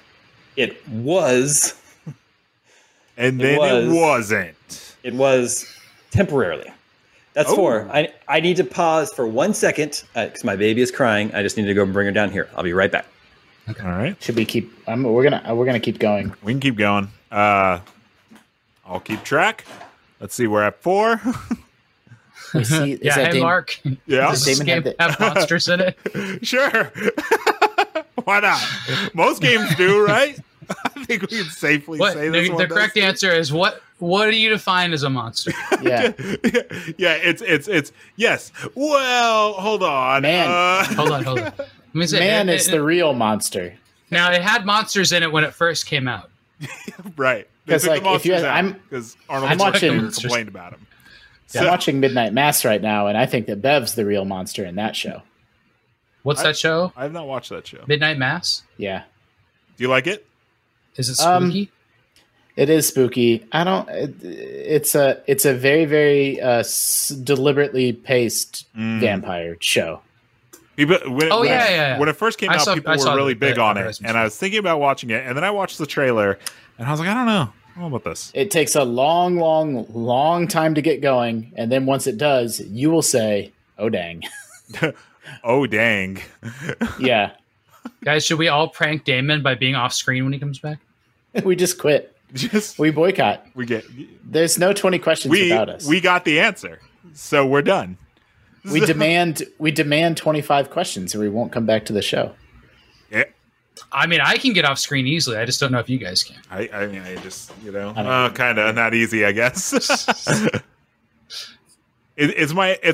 was. And It then was. it wasn't. It was temporarily. That's Oh. 4. I need to pause for 1 second because my baby is crying. I just need to go and bring her down here. I'll be right back. All right. Should we keep? We're gonna keep going. We can keep going. I'll keep track. Let's see. We're at 4. We see. Is Yeah, that hey, Dame- Mark. Yeah. Does this Damon game have have monsters in it? Sure. Why not? Most games do, right? I think we can safely What? say this one The does correct too. answer is what do you define as a monster? Yeah. Yeah, it's yes. Well, hold on. Man. Hold on. Let me say, Man is the real monster. now it had monsters in it when it first came out. right. 'Cause, like, if you- I'm- because Arnold I'm watching- Schwarzenegger complained about him. I'm watching Midnight Mass right now, and I think that Bev's the real monster in that show. What's that show? I have not watched that show. Midnight Mass? Yeah. Do you like it? Is it Um, spooky? It is spooky. I don't. It's a very very deliberately paced vampire show. People, when, Oh, when, yeah. When it first came I out, saw people the- were really big the on it, advertisements. and I was thinking about watching it, and then I watched the trailer, and I was like, I don't know about this. It takes a long time to get going, and then once it does, you will say, "Oh dang!" Oh dang! Yeah, Guys, should we all prank Damon by being off screen when he comes back? we just quit. Just We boycott. we get There's no 20 questions without us. we got the answer, so we're done. We demand 25 questions, or we won't come back to the show. Yeah. I mean, I can get off screen easily. I just don't know if you guys can. I mean, I just, don't- kind of not easy, I guess. It's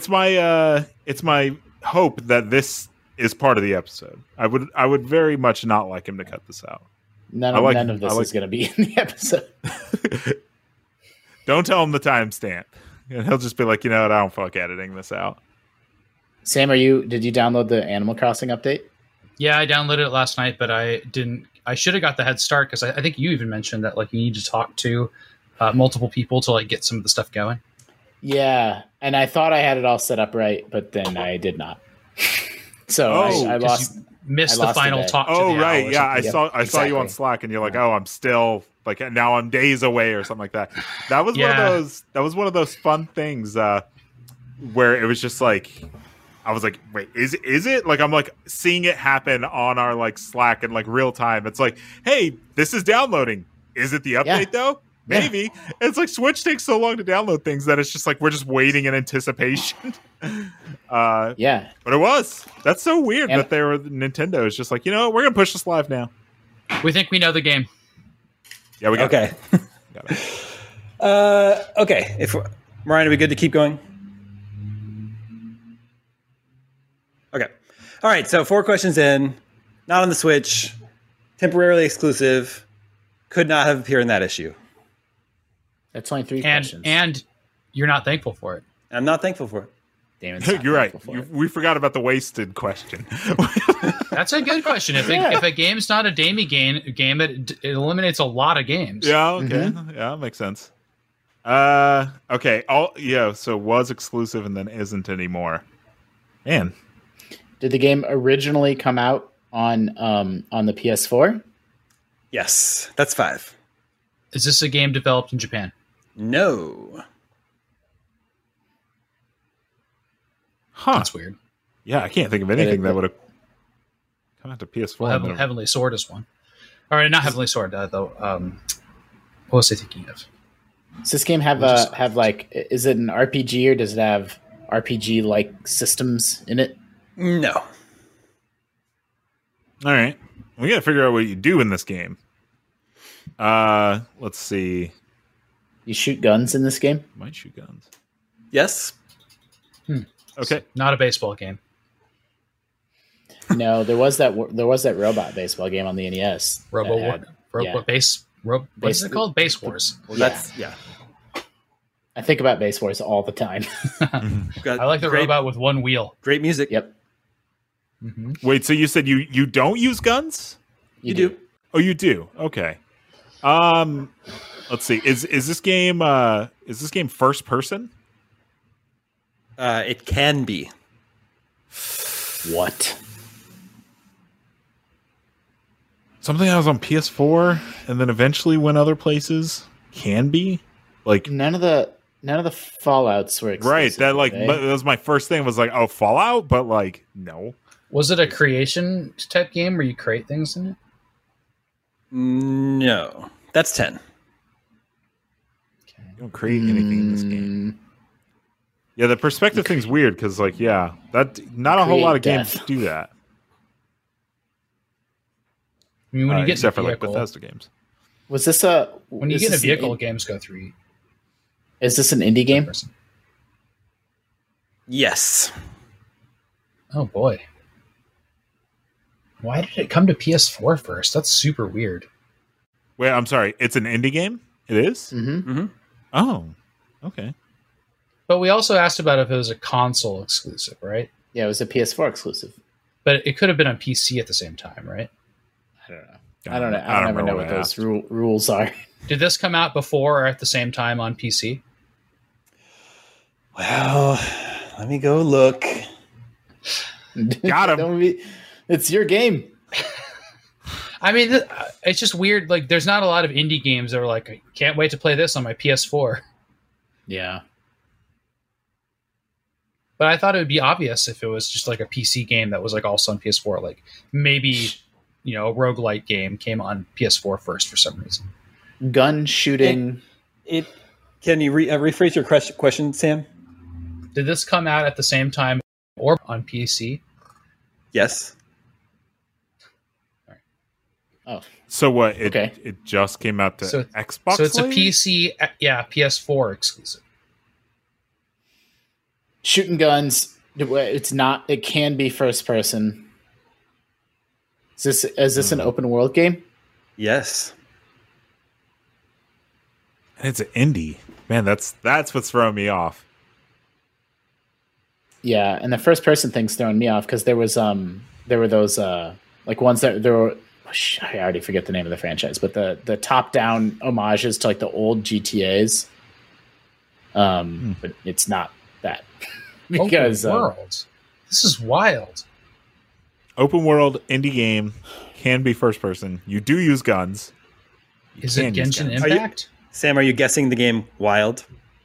my hope that this is part of the episode. I would very much not like him to cut this out. None I like- of this I like- is going to be in the episode. Don't tell him the timestamp. And he'll just be like, you know what, I don't fuck editing this out. Sam, did you download the Animal Crossing update? Yeah, I downloaded it last night, but I didn't. I should have got the head start because I think you even mentioned that like you need to talk to multiple people to like get some of the stuff going. Yeah, and I thought I had it all set up right, but then I did not. So I lost. Missed I the final today. talk. Oh, to the right. hour or Yeah, I something. saw you on Slack, and you're like, "Oh, I'm still like now I'm days away or something like that." That was one of those fun things where it was just like I was like, "Wait, is it?" Like I'm like seeing it happen on our like Slack in like real time. It's like, "Hey, this is downloading. Is it the update though?" Maybe. Yeah. It's like Switch takes so long to download things that it's just like we're just waiting in anticipation. But it was. That's so weird that Nintendo is just like, you know what, we're gonna push this live now. We think we know the game. Yeah, we got it. Got it. Okay. If Ryan, are we good to keep going? Okay. All right. So 4 questions in. Not on the Switch. Temporarily exclusive. Could not have appeared in that issue. That's only 3 questions. And you're not thankful for it. I'm not thankful for it. Damn, you're right. We forgot about the wasted question. That's a good question. If a game's not a Damie game, it eliminates a lot of games. Yeah, okay. Mm-hmm. Yeah, that makes sense. Okay. So was exclusive and then isn't anymore. Man. Did the game originally come out on the PS4? Yes. That's 5. Is this a game developed in Japan? No. Huh. That's weird. Yeah, I can't think of anything that would have come out to PS4. Well, Heavenly Sword is one. All right, not Heavenly Sword, though. What was I thinking of? Does this game have is it an RPG or does it have RPG-like systems in it? No. All right. We got to figure out what you do in this game. Let's see. You shoot guns in this game? Might shoot guns. Yes. Okay. It's not a baseball game. No, there was that robot baseball game on the NES. What is it called? Base Wars. That's I think about Base Wars all the time. I like the robot with one wheel. Great music. Yep. Mm-hmm. Wait, so you said you don't use guns? You do. Oh, you do. Okay. Let's see. Is this game first person? It can be. What? Something that was on PS4 and then eventually went other places can be like none of the Fallouts were exclusive, right. That that was my first thing was like, oh, Fallout, but like no. Was it a creation type game where you create things in it? No, that's 10. You don't create anything in this game. Yeah, the perspective thing's weird because, like, that not a whole lot of games do that. I mean, when you get except in a for vehicle, like Bethesda games. Was this when you get in a vehicle, games go through. Is this an indie game? Yes. Oh boy. Why did it come to PS4 first? That's super weird. Wait, I'm sorry. It's an indie game? It is? Mm-hmm. Mm-hmm. Oh, okay. But we also asked about if it was a console exclusive, right? Yeah, it was a PS4 exclusive. But it could have been on PC at the same time, right? I don't know. I never know what those rules are. Did this come out before or at the same time on PC? Well, let me go look. Got him. It's your game. I mean, it's just weird. Like, there's not a lot of indie games that are like, I can't wait to play this on my PS4. Yeah. But I thought it would be obvious if it was just like a PC game that was like also on PS4. Like maybe, a roguelite game came on PS4 first for some reason. Gun shooting. Can you rephrase your question, Sam? Did this come out at the same time or on PC? Yes. Oh. So what? It just came out to Xbox. So it's a PC, PS4 exclusive. Shooting guns. It's not. It can be first person. Is this an open world game? Yes. And it's an indie. Man, that's what's throwing me off. Yeah, and the first person thing's throwing me off because there were those like ones that there were. I already forget the name of the franchise, but the top down homages to like the old GTAs. But it's not that because worlds. This is wild. Open world indie game, can be first person. You do use guns. Is it Genshin Impact? Sam, are you guessing the game Wild?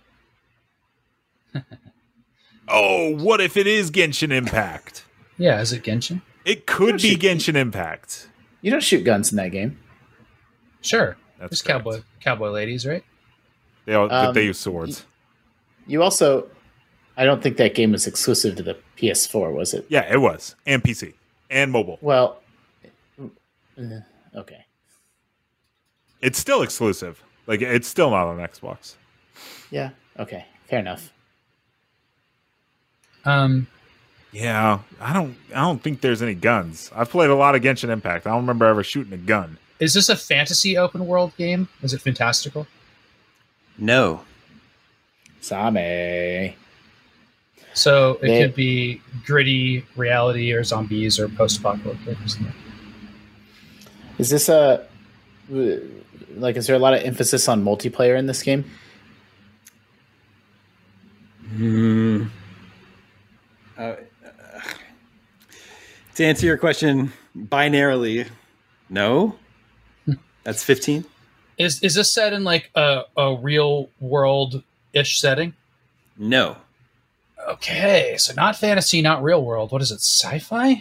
Oh, what if it is Genshin Impact? Yeah, is it Genshin? It could be Genshin Impact. You don't shoot guns in that game. Sure. That's There's correct. cowboy ladies, right? They use swords. You also, I don't think that game was exclusive to the PS4, was it? Yeah, it was. And PC. And mobile. Well, okay. It's still exclusive. Like, it's still not on Xbox. Yeah, okay. Fair enough. Yeah, I don't think there's any guns. I've played a lot of Genshin Impact. I don't remember ever shooting a gun. Is this a fantasy open world game? Is it fantastical? No. Same. So it could be gritty reality or zombies or post-apocalyptic or something. Is this is there a lot of emphasis on multiplayer in this game? To answer your question binarily, no. That's 15. Is this set in like a real world-ish setting? No. Okay, so not fantasy, not real world. What is it, sci-fi?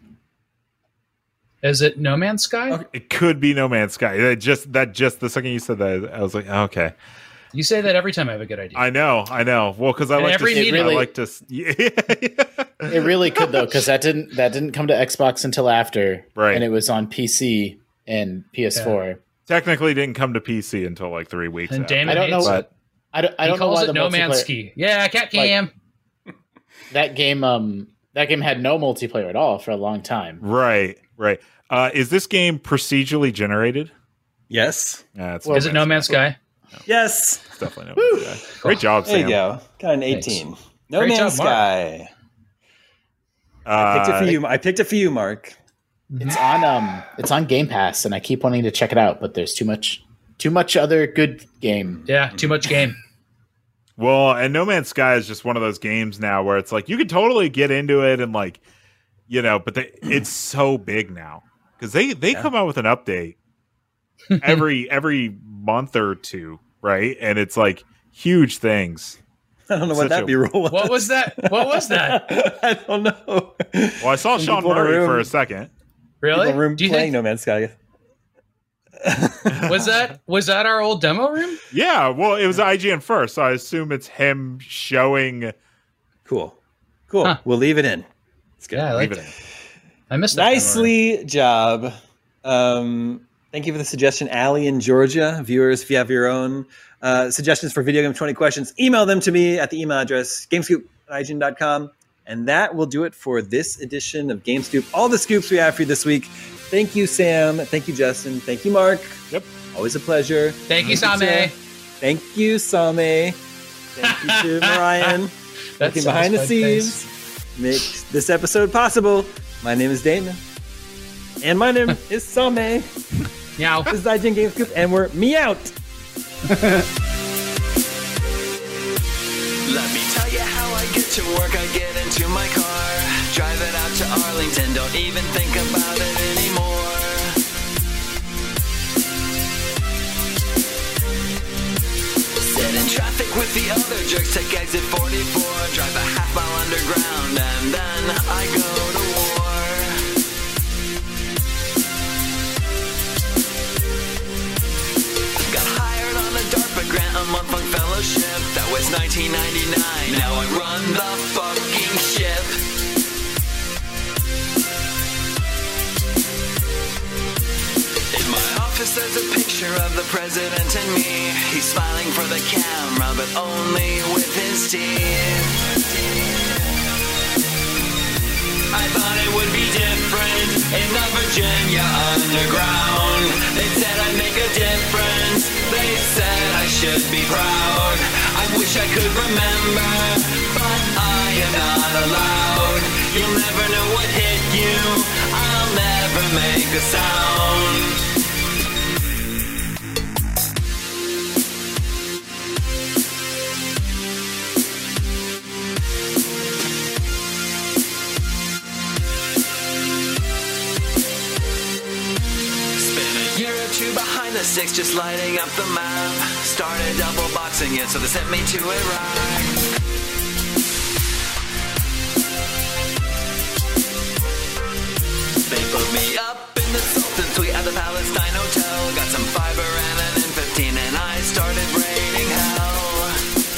Is it No Man's Sky? Okay, it could be No Man's Sky. That just the second you said that, I was like, okay. You say that every time I have a good idea. I know. Well, because I And like every to. meeting- I like to. Yeah. It really could though, because that didn't come to Xbox until after, Right. And it was on PC and PS4. Technically, didn't come to PC until like 3 weeks. And after. Damon I don't know. hates but it. I don't He know calls why it the No Man's multiplayer- Ski. Yeah, cat cam. That game had no multiplayer at all for a long time. right. Is this game procedurally generated? Yes. Yeah, it's Is it No Man's Sky? Yes. It's definitely No Man's Sky. Great job, There you Sam. go. Got an 18. No Great Man's job, Mark. Sky. I picked it for you. I picked it for you, Mark. It's on Game Pass, and I keep wanting to check it out, but there's too much other good game. Yeah, too much game. Well, and No Man's Sky is just one of those games now where it's like you could totally get into it and like, but it's so big now because they come out with an update every month or two, right? And it's like huge things. I don't know what Such that a- B-roll was. What was that? What was that? I don't know. Well, I saw Sean people in the Murray room- for a second. Really? People room Do you playing think No Man's Sky. was that our old demo room? Yeah, well, it was IGN first, so I assume it's him showing. Cool. Huh. We'll leave it in. It's good. Yeah, I Leave like it in. I missed that. demo room. Nicely job. Thank you for the suggestion, Allie in Georgia. Viewers, if you have your own suggestions for Video Game 20 questions, email them to me at the email address, gamescoop@ign.com. And that will do it for this edition of GameScoop. All the scoops we have for you this week. Thank you, Sam. Thank you, Justin. Thank you, Mark. Yep. Always a pleasure. Thank you, Same. Thank you, Same. Thank you to Marian. That's Looking behind the scenes. Makes this episode possible. My name is Damon. And my name is Same. Meow. This is IGN Game Scoop, and we're me out. Let me tell you how I get to work. I get into my car, drive it out to Arlington, don't even think about it anymore. Sit in traffic with the other jerks, take exit 44, drive a half mile underground, and then I go to war. Got hired on a DARPA grant, a month-long fellowship. That was 1999. Now I run the fucking ship. In my office there's a picture of the president and me. He's smiling for the camera, but only with his teeth. I thought it would be different in the Virginia underground. They said I'd make a difference. They said I should be proud. I wish I could remember, but I am not allowed. You'll never know what hit you. I'll never make a sound. find the 6 just lighting up the map. Started double boxing it, so they sent me to Iraq. They put me up in the Sultan Suite at the Palestine Hotel. Got some fiber and an M15 and I started raining hell.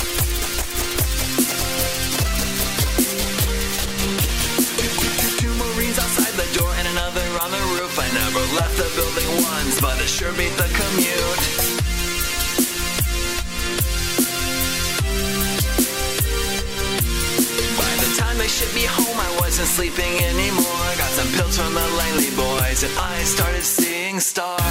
Two Marines outside the door and another on the roof. I never left the building once, but it sure beat the commute. They shipped me home, I wasn't sleeping anymore. Got some pills from the Langley boys and I started seeing stars.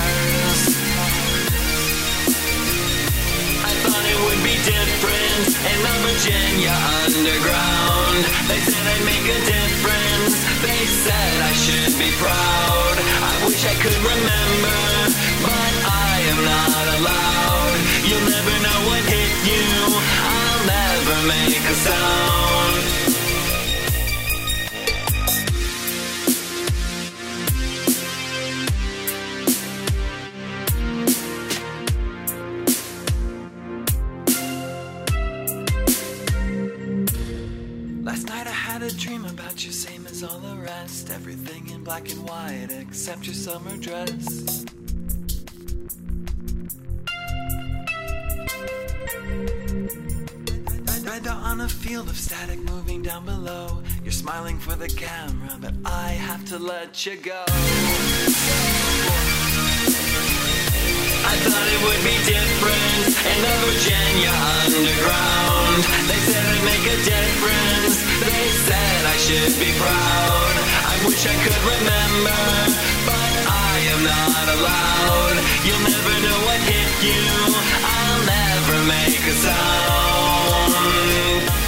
I thought it would be different in the Virginia underground. They said I'd make a difference, they said I should be proud. I wish I could remember, but I am not allowed. You'll never know what hit you, I'll never make a sound. Last night I had a dream about you, same as all the rest. Everything in black and white except your summer dress. Read out on a field of static moving down below. You're smiling for the camera, but I have to let you go. I thought it would be different in the Virginia underground. They said I'd make a difference, they said I should be proud. I wish I could remember, but I am not allowed. You'll never know what hit you, I'll never make a sound.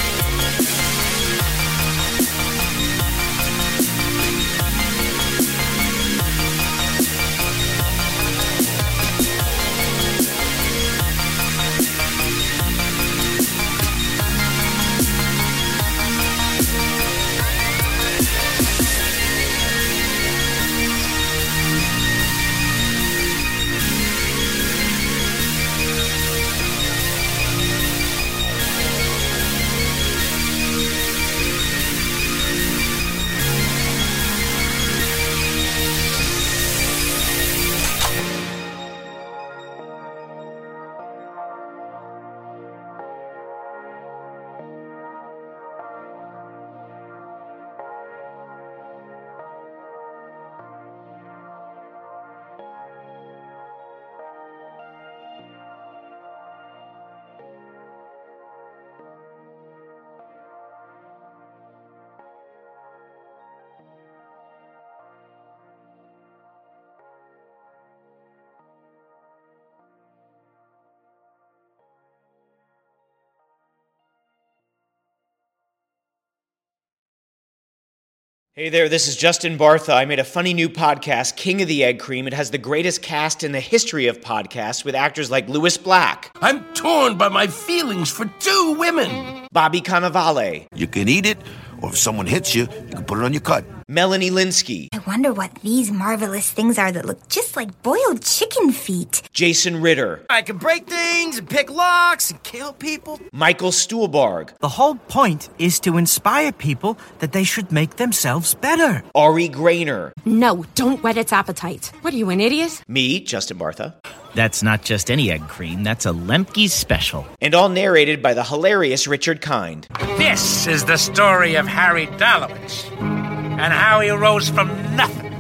Hey there, this is Justin Bartha. I made a funny new podcast, King of the Egg Cream. It has the greatest cast in the history of podcasts with actors like Louis Black. I'm torn by my feelings for two women. Bobby Cannavale. You can eat it, or if someone hits you, you can put it on your cut. Melanie Linsky. I wonder what these marvelous things are that look just like boiled chicken feet. Jason Ritter. I can break things and pick locks and kill people. Michael Stuhlbarg. The whole point is to inspire people that they should make themselves better. Ari Grainer. No, don't whet its appetite. What are you, an idiot? Me, Justin Bartha. That's not just any egg cream, that's a Lemke's special. And all narrated by the hilarious Richard Kind. This is the story of Harry Dalowitz and how he rose from nothing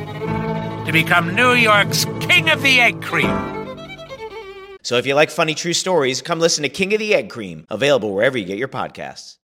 to become New York's King of the Egg Cream. So if you like funny true stories, come listen to King of the Egg Cream, available wherever you get your podcasts.